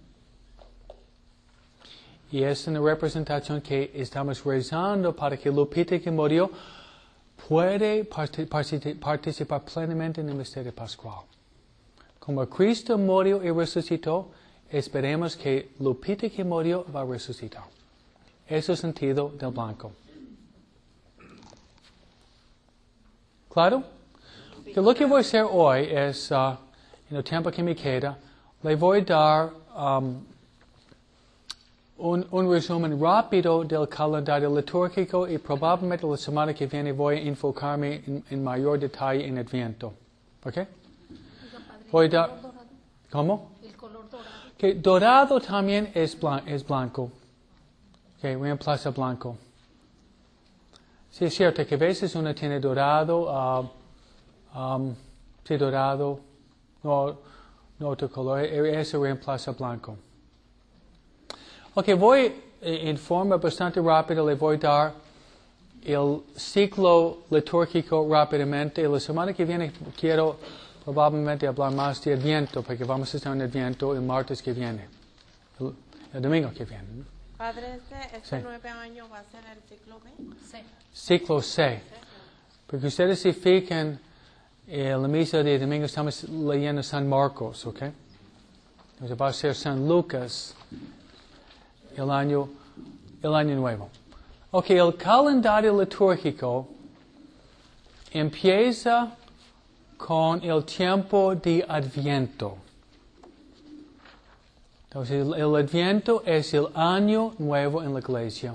A: Y es una representación que estamos rezando para que Lupita que murió puede participar plenamente en el misterio pascual. Como Cristo murió y resucitó, esperemos que Lupita que murió va a resucitar. Ese es el sentido del blanco. ¿Claro? Que lo que voy a hacer hoy es, en el tiempo que me queda, le voy a dar un resumen rápido del calendario litúrgico y probablemente la semana que viene voy a enfocarme en mayor detalle en Adviento. ¿Ok? Voy a dar... ¿Cómo?
B: El color dorado.
A: Que dorado también es blanco. Okay, reemplaza blanco. Sí, es cierto que a veces uno tiene dorado, sí, dorado, no otro color, eso reemplaza blanco. Ok, voy en forma bastante rápida, le voy a dar el ciclo litúrgico rápidamente. La semana que viene quiero probablemente hablar más de Adviento, porque vamos a estar en Adviento el martes que viene, el domingo que viene.
C: Padre, este
A: Sí.
C: 9 años va a ser el ciclo B.
B: Sí.
A: Ciclo C. Porque ustedes se fijan, en la misa de domingo estamos leyendo San Marcos, ¿ok? Entonces va a ser San Lucas el año nuevo. Ok, el calendario litúrgico empieza con el tiempo de Adviento. Entonces el Adviento es el año nuevo en la iglesia.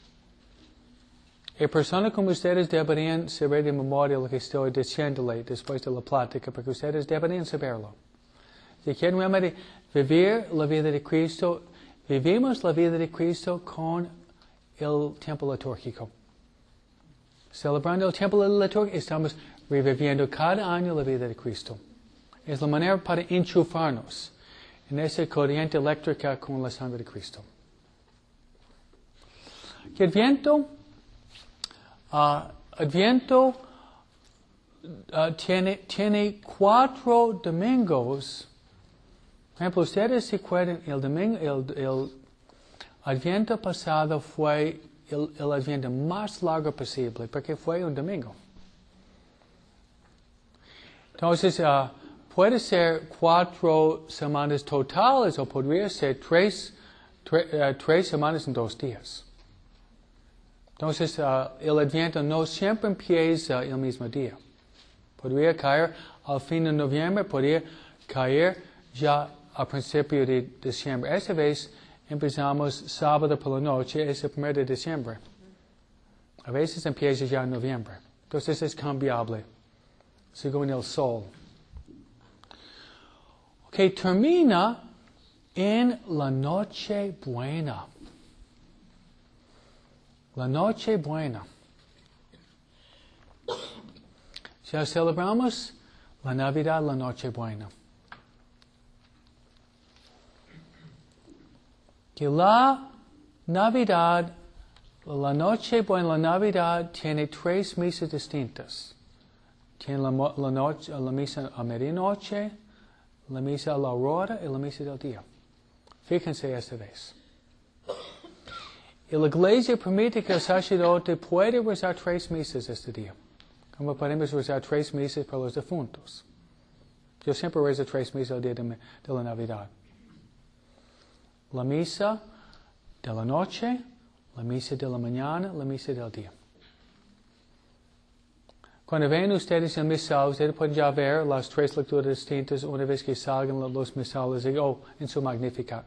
A: Y personas como ustedes deberían saber de memoria lo que estoy diciéndole después de la plática, porque ustedes deberían saberlo. Si quieren realmente vivir la vida de Cristo, vivimos la vida de Cristo con el tiempo litúrgico. Celebrando el tiempo litúrgico, estamos reviviendo cada año la vida de Cristo. Es la manera para enchufarnos en esa corriente eléctrica con la sangre de Cristo. ¿Qué Adviento? Adviento tiene 4 domingos. Por ejemplo, ustedes se acuerdan, el Adviento pasado fue el Adviento más largo posible, porque fue un domingo. Entonces, puede ser 4 semanas totales o podría ser 3 semanas en 2 días. Entonces, el Adviento no siempre empieza el mismo día. Podría caer al fin de noviembre, podría caer ya a principio de diciembre. Esta vez empezamos sábado por la noche, es el 1 de diciembre. A veces empieza ya en noviembre. Entonces es cambiable, según el sol. Ok, termina en la noche buena. La noche buena. Ya celebramos la Navidad, la noche buena. Que la Navidad, la noche buena, la Navidad tiene 3 misas distintas. Tiene la misa a medianoche, la misa a la aurora y la misa del día. Fíjense esta vez. Y la iglesia permite que el sacerdote pueda rezar 3 misas este día. Como podemos rezar 3 misas para los difuntos. Yo siempre rezo 3 misas el día de la Navidad. La misa de la noche, la misa de la mañana, la misa del día. Cuando ven ustedes el misal, ustedes pueden ya ver las 3 lecturas distintas una vez que salgan los misales y en su Magnificat.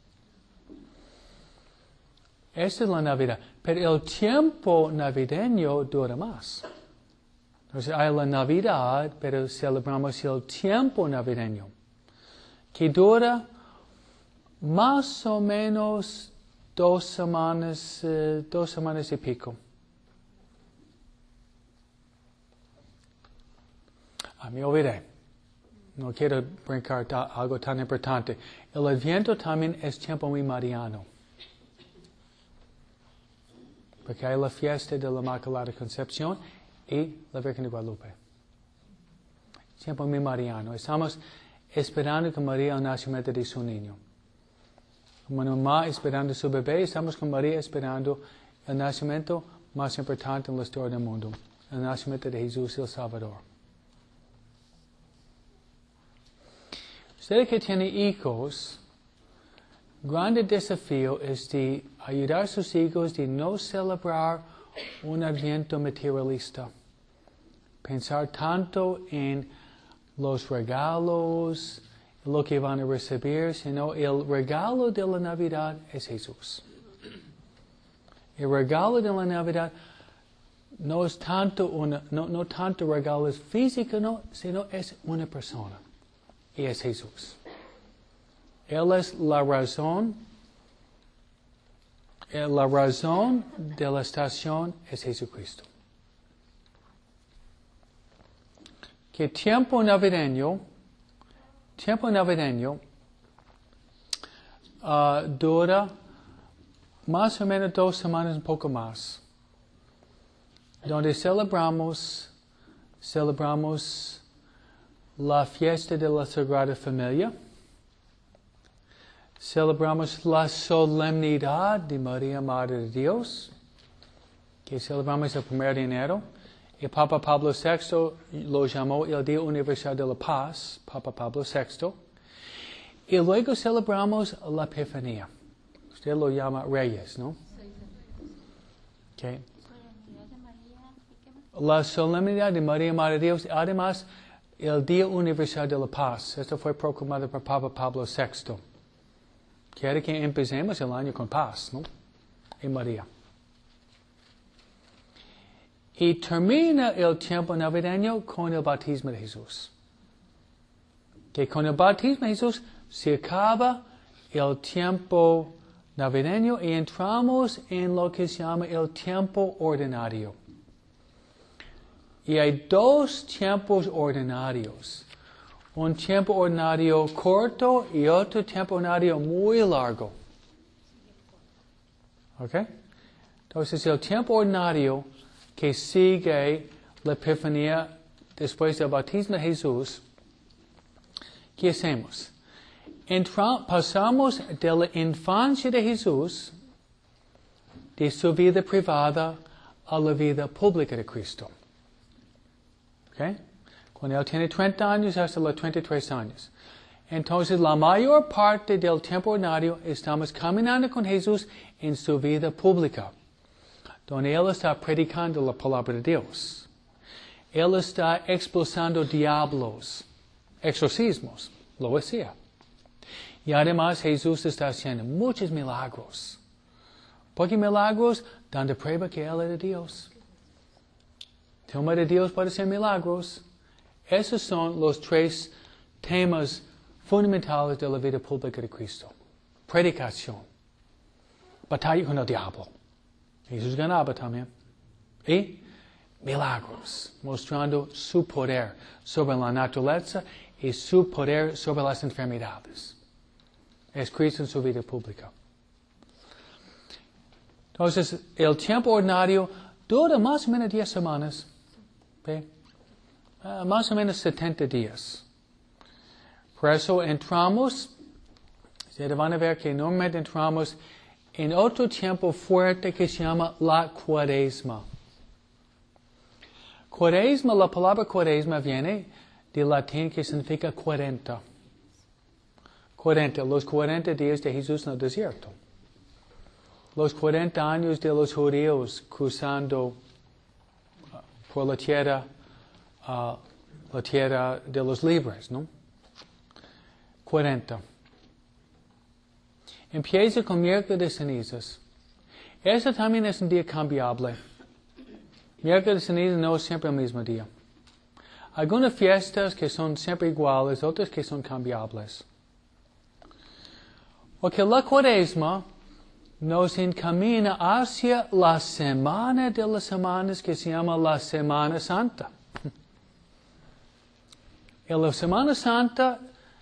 A: Esta es la Navidad. Pero el tiempo navideño dura más. Entonces hay la Navidad, pero celebramos el tiempo navideño. que dura más o menos 2 semanas y pico. Me olvidé. No quiero brincar algo tan importante. El Adviento también es tiempo muy mariano. Porque hay la fiesta de la Inmaculada Concepción y la Virgen de Guadalupe. Tiempo muy mariano. Estamos esperando con María el nacimiento de su niño. Como mamá esperando su bebé, estamos con María esperando el nacimiento más importante en la historia del mundo. El nacimiento de Jesús el Salvador. Ustedes que tienen hijos, grande desafío es de ayudar a sus hijos de no celebrar un Adviento materialista. Pensar tanto en los regalos, lo que van a recibir, sino el regalo de la Navidad es Jesús. El regalo de la Navidad no es tanto no tanto regalo físico, no, sino es una persona. Y es Jesús. Él es la razón de la estación es Jesucristo. Que tiempo navideño dura más o menos 2 semanas, un poco más, donde celebramos la fiesta de la Sagrada Familia. Celebramos la solemnidad de María, Madre de Dios, que celebramos el 1 de enero. Y Papa Pablo VI lo llamó el Día Universal de la Paz, Papa Pablo VI. Y luego celebramos la Epifanía. Usted lo llama Reyes, ¿no? Okay. La solemnidad de María, Madre de Dios. Además, el Día Universal de la Paz. Esto fue proclamado por Papa Pablo VI. Quiere que empecemos el año con paz, ¿no? En María. Y termina el tiempo navideño con el bautismo de Jesús. Que con el bautismo de Jesús se acaba el tiempo navideño y entramos en lo que se llama el tiempo ordinario. Y hay 2 tiempos ordinarios. Un tiempo ordinario corto y otro tiempo ordinario muy largo. ¿Ok? Entonces el tiempo ordinario que sigue la Epifanía después del bautismo de Jesús, ¿qué hacemos? Pasamos de la infancia de Jesús, de su vida privada, a la vida pública de Cristo. ¿Ok? Cuando él tiene 30 años hasta los 33 años. Entonces, la mayor parte del tiempo ordinario estamos caminando con Jesús en su vida pública, donde Él está predicando la palabra de Dios. Él está expulsando diablos, exorcismos, lo hacía. Y además Jesús está haciendo muchos milagros. ¿Por qué milagros? Dando prueba que Él era Dios. El hombre de Dios puede hacer milagros. Esos son los 3 temas fundamentales de la vida pública de Cristo. Predicación. Batalla con el diablo. Jesús ganaba también. Y milagros, mostrando su poder sobre la naturaleza y su poder sobre las enfermedades. Es Cristo en su vida pública. Entonces, el tiempo ordinario dura más o menos 10 semanas. ¿Ve? Más o menos 70 días. Por eso entramos, ustedes van a ver que normalmente entramos en otro tiempo fuerte que se llama la Cuaresma. Cuaresma, la palabra Cuaresma viene del latín que significa 40. 40, los 40 días de Jesús en el desierto. Los 40 años de los judíos cruzando por la tierra de los libres, ¿no? 40. Empieza con miércoles de cenizas. Este también es un día cambiable. Miércoles de cenizas no es siempre el mismo día. Algunas fiestas que son siempre iguales, otras que son cambiables. Porque la Cuaresma nos encamina hacia la semana de las semanas que se llama la Semana Santa. En la Semana Santa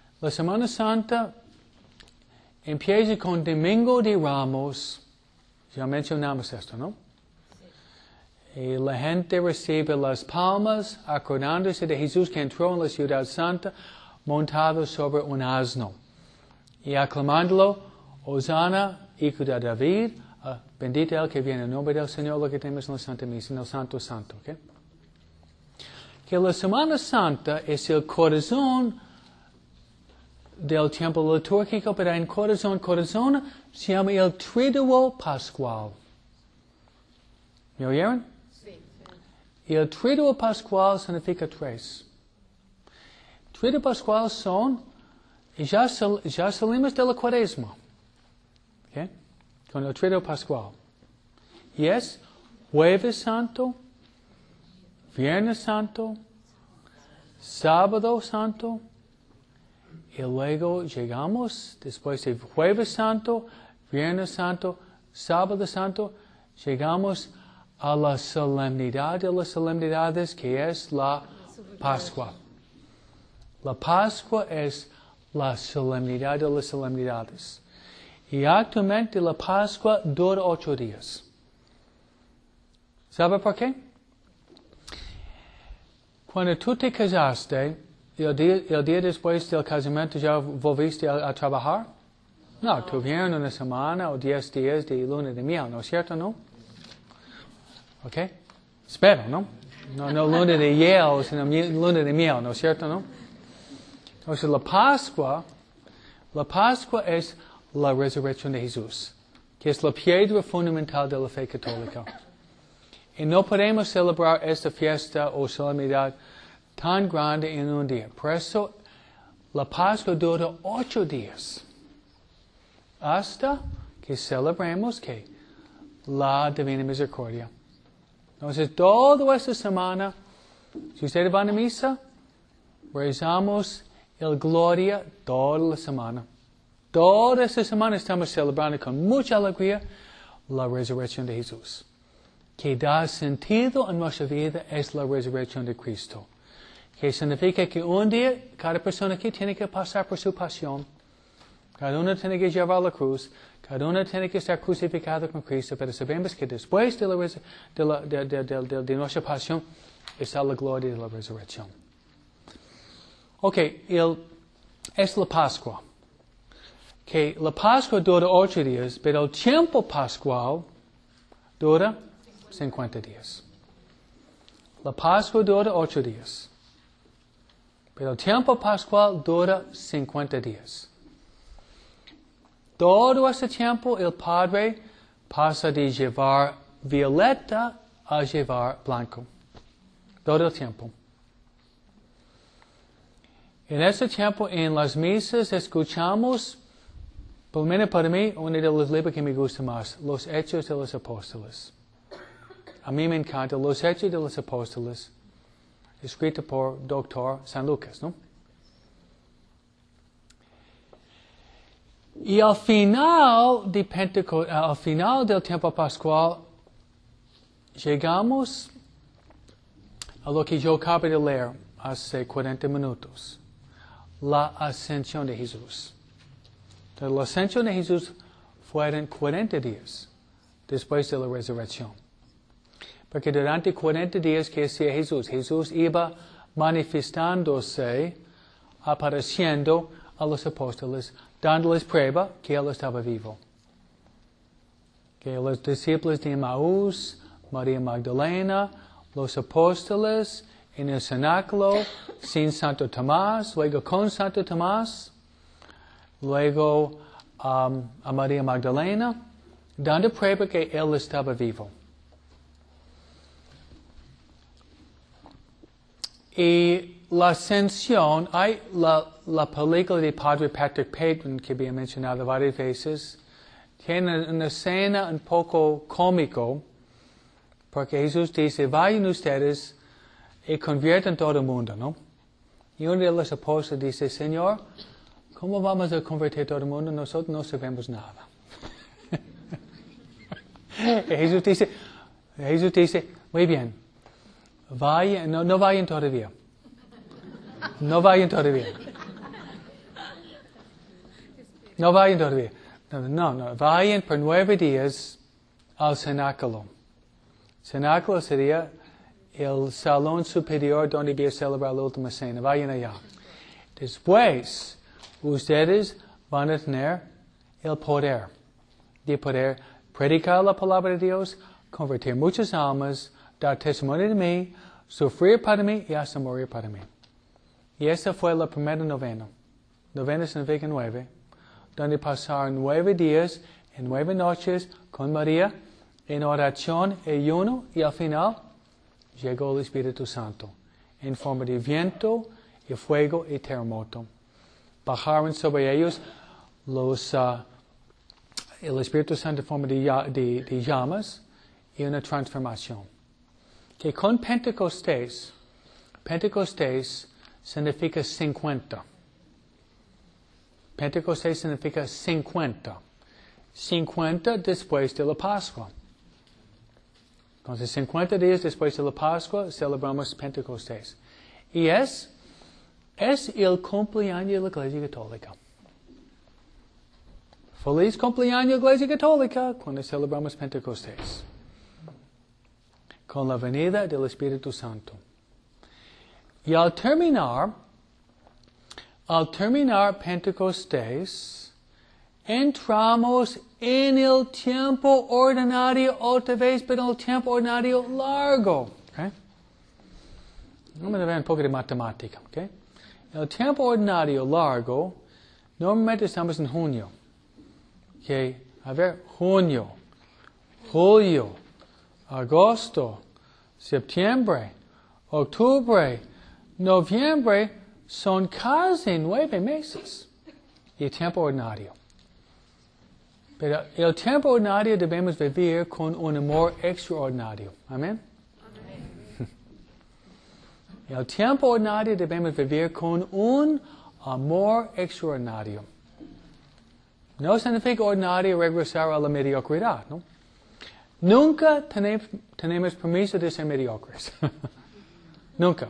A: empieza con Domingo de Ramos. Ya mencionamos esto, ¿no? Y la gente recibe las palmas acordándose de Jesús que entró en la ciudad santa montado sobre un asno y aclamándolo, Hosanna, hijo de David, bendito el que viene en nombre del Señor, lo que tenemos en la Santa Misa, en el Santo Santo. ¿Okay? Que la Semana Santa es el corazón del tiempo litúrgico, pero en corazón se llama el Triduo Pascual. ¿Me oyeron? Y el Triduo Pascual significa tres. Triduo Pascual son, ya salimos de la Cuaresma, ¿okay? Con el Triduo Pascual. Y es Jueves Santo, Viernes Santo, Sábado Santo, y luego llegamos, después de Jueves Santo, Viernes Santo, Sábado Santo, llegamos a la solemnidad de las solemnidades, que es la Pascua. La Pascua es la solemnidad de las solemnidades. Y actualmente la Pascua dura 8 días. ¿Sabe por qué? Cuando tú te casaste, el día después del casamiento ya volviste a trabajar. No, tuvieron una semana o 10 días de luna de miel, ¿no es cierto, no? ¿Ok? Espero, ¿no? No luna de hiel, sino luna de miel, ¿no es cierto, no? Entonces la Pascua es la resurrección de Jesús, que es la piedra fundamental de la fe católica. Y no podemos celebrar esta fiesta o solemnidad tan grande en un día. Por eso la Pascua dura 8 días. Hasta que celebremos que la Divina Misericordia. Entonces, toda esta semana, si ustedes van a misa, rezamos el Gloria toda la semana. Toda esta semana estamos celebrando con mucha alegría la resurrección de Jesús. Que da sentido a nuestra vida es la resurrección de Cristo. Que significa que un día cada persona aquí tiene que pasar por su pasión. Cada uno tiene que llevar la cruz. Cada uno tiene que estar crucificado con Cristo. Pero sabemos que después de nuestra pasión está la gloria de la resurrección. Ok, es la Pascua. Que la Pascua dura 8 días, pero el tiempo pascual dura 50 días. La Pascua dura 8 días. Pero el tiempo pascual dura 50 días. Todo ese tiempo el Padre pasa de llevar violeta a llevar blanco. Todo el tiempo. En ese tiempo, en las misas, escuchamos, por lo menos para mí, uno de los libros que me gusta más, Los Hechos de los Apóstoles. A mí me encanta Los Hechos de los Apóstoles, escrito por Dr. San Lucas, ¿no? Y al final del tiempo pascual, llegamos a lo que yo acabo de leer hace 40 minutos. La ascensión de Jesús. Entonces, la ascensión de Jesús fueron 40 días después de la resurrección. Porque durante 40 días que hacía Jesús, Jesús iba manifestándose, apareciendo a los apóstoles, dándoles prueba que Él estaba vivo. Que los discípulos de Emaús, María Magdalena, los apóstoles, en el cenáculo, sin Santo Tomás, luego con Santo Tomás, luego a María Magdalena, dando prueba que Él estaba vivo. Y la ascensión, hay la película de Padre Patrick Peyton, que había mencionado varias veces, tiene una escena un poco cómico, porque Jesús dice, vayan ustedes y conviertan todo el mundo, ¿no? Y uno de los apóstoles dice, Señor, ¿Cómo vamos a convertir a todo el mundo? Nosotros no sabemos nada. Jesús dice, muy bien, vayan, no vayan todavía. No vayan todavía. No vayan todavía. No, vayan por 9 días al cenáculo. Cenáculo sería el salón superior donde iba a celebrar la última cena. Vayan allá. Después, ustedes van a tener el poder de poder predicar la palabra de Dios, convertir muchas almas, dar testimonio de mí, sufrir para mí y hasta morir para mí. Y esa fue la primera novena. Novena significa 9. Donde pasaron 9 días y 9 noches con María en oración y ayuno, y al final llegó el Espíritu Santo en forma de viento y fuego y terremoto. Bajaron sobre ellos el Espíritu Santo en forma de llamas y una transformación. Que con Pentecostés significa 50. Pentecostés significa 50. 50 después de la Pascua. Entonces, 50 días después de la Pascua celebramos Pentecostés. Y es el cumpleaños de la Iglesia Católica. Feliz cumpleaños Iglesia Católica cuando celebramos Pentecostés. Con la venida del Espíritu Santo. Y al terminar Pentecostés, entramos en el tiempo ordinario otra vez, pero el tiempo ordinario largo. Okay? Vamos a ver un poco de matemática. Okay? El tiempo ordinario largo, normalmente estamos en junio. Okay? A ver, junio, julio, agosto, septiembre, octubre, noviembre, son casi 9 meses. Y el tiempo ordinario. Pero el tiempo ordinario debemos vivir con un amor extraordinario. Amén. El tiempo ordinario debemos vivir con un amor extraordinario. No significa ordinario regresar a la mediocridad, ¿no? Nunca tenemos permiso de ser mediocres. Nunca.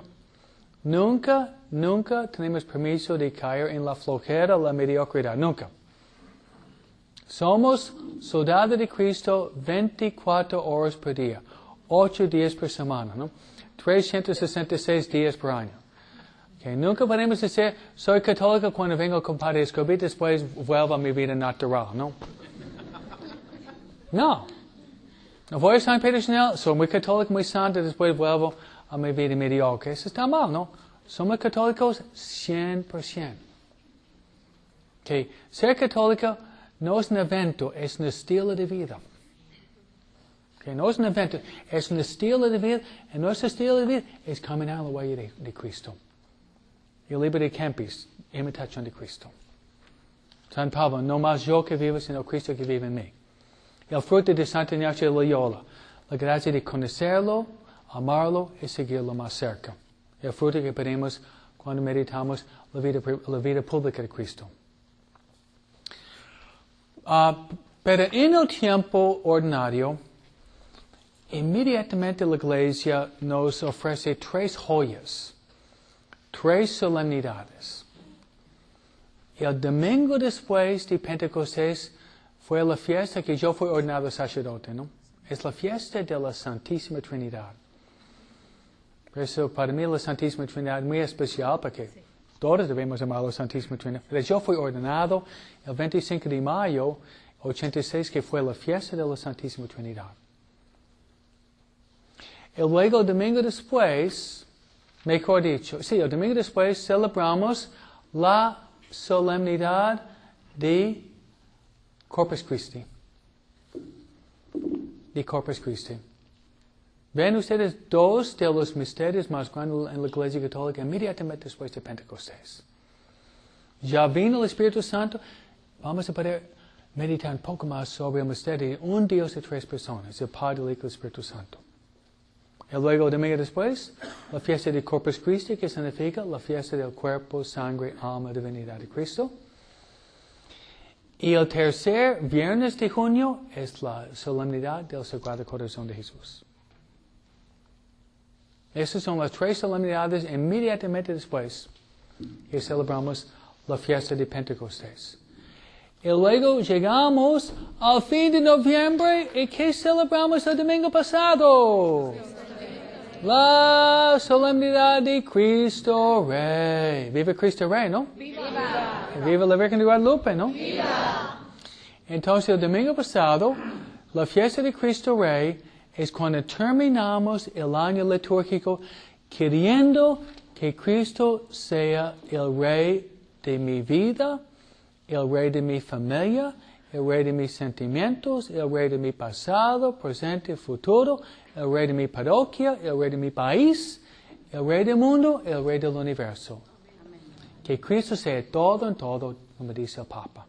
A: Nunca tenemos permiso de caer en la flojera, la mediocridad. Nunca. Somos soldados de Cristo 24 horas por día, 8 días por semana, ¿no? 366 días por año. Okay, nunca podemos decir, soy católico cuando vengo con Padre Escobar, después vuelvo a mi vida natural, ¿no? No. No voy a San Pedro Chanel, soy muy católico, muy santo, después vuelvo a mi vida mediocre. Eso está mal, ¿no? Somos católicos 100%. Okay. Ser católico no es un evento, es un estilo de vida. Okay. No es un evento, es un estilo de vida. Y nuestro estilo de vida es caminar en la huella de Cristo. El libro de Kempis, imitación de Cristo. San Pablo, no más yo que vivo, sino Cristo que vive en mí. El fruto de Santa Ignacio de Loyola, la gracia de conocerlo, amarlo y seguirlo más cerca. El fruto que pedimos cuando meditamos la vida pública de Cristo. Pero en el tiempo ordinario, inmediatamente la Iglesia nos ofrece 3 joyas, 3 solemnidades. El domingo después de Pentecostés fue la fiesta que yo fui ordenado sacerdote, ¿no? Es la fiesta de la Santísima Trinidad. Por eso para mí la Santísima Trinidad es muy especial porque todos debemos amar a la Santísima Trinidad. Pero yo fui ordenado el 25 de mayo 86, que fue la fiesta de la Santísima Trinidad. Y luego el domingo después, mejor dicho, el domingo después celebramos la solemnidad de Corpus Christi. De Corpus Christi. Ven ustedes 2 de los misterios más grandes en la Iglesia Católica inmediatamente después de Pentecostés. Ya vino el Espíritu Santo, vamos a poder meditar un poco más sobre el misterio de un Dios de 3 personas, el Padre, el Hijo y el Espíritu Santo. Y luego, el domingo después, la fiesta de Corpus Christi, que significa la fiesta del cuerpo, sangre, alma, divinidad de Cristo. Y el tercer viernes de junio es la solemnidad del Sagrado Corazón de Jesús. Esas son las 3 solemnidades inmediatamente después que celebramos la fiesta de Pentecostés. Y luego llegamos al fin de noviembre y ¿qué celebramos el domingo pasado? La solemnidad de Cristo Rey. Viva Cristo Rey, ¿no?
B: ¡Viva!
A: Y viva la Virgen de Guadalupe, ¿no? ¡Viva! Entonces el domingo pasado, la fiesta de Cristo Rey es cuando terminamos el año litúrgico queriendo que Cristo sea el Rey de mi vida, el Rey de mi familia, el Rey de mis sentimientos, el Rey de mi pasado, presente y futuro, el Rey de mi parroquia, el Rey de mi país, el Rey del mundo, el Rey del universo. Que Cristo sea todo en todo, como dice el Papa.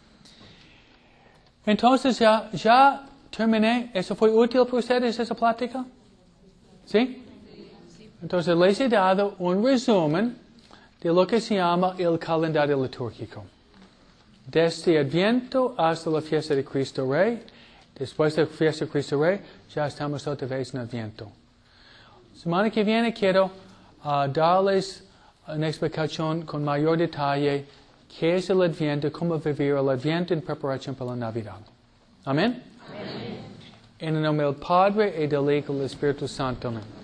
A: Entonces ya terminé. ¿Eso fue útil para ustedes, esa plática? ¿Sí? Entonces les he dado un resumen de lo que se llama el calendario litúrgico. Desde Adviento hasta la fiesta de Cristo Rey. Después de la fiesta de Cristo Rey, ya estamos otra vez en Adviento. Semana que viene quiero darles una explicación con mayor detalle qué es el Adviento, cómo vivir el Adviento en preparación para la Navidad. Amén. En el nombre del Padre y del Hijo y del Espíritu Santo. Amén.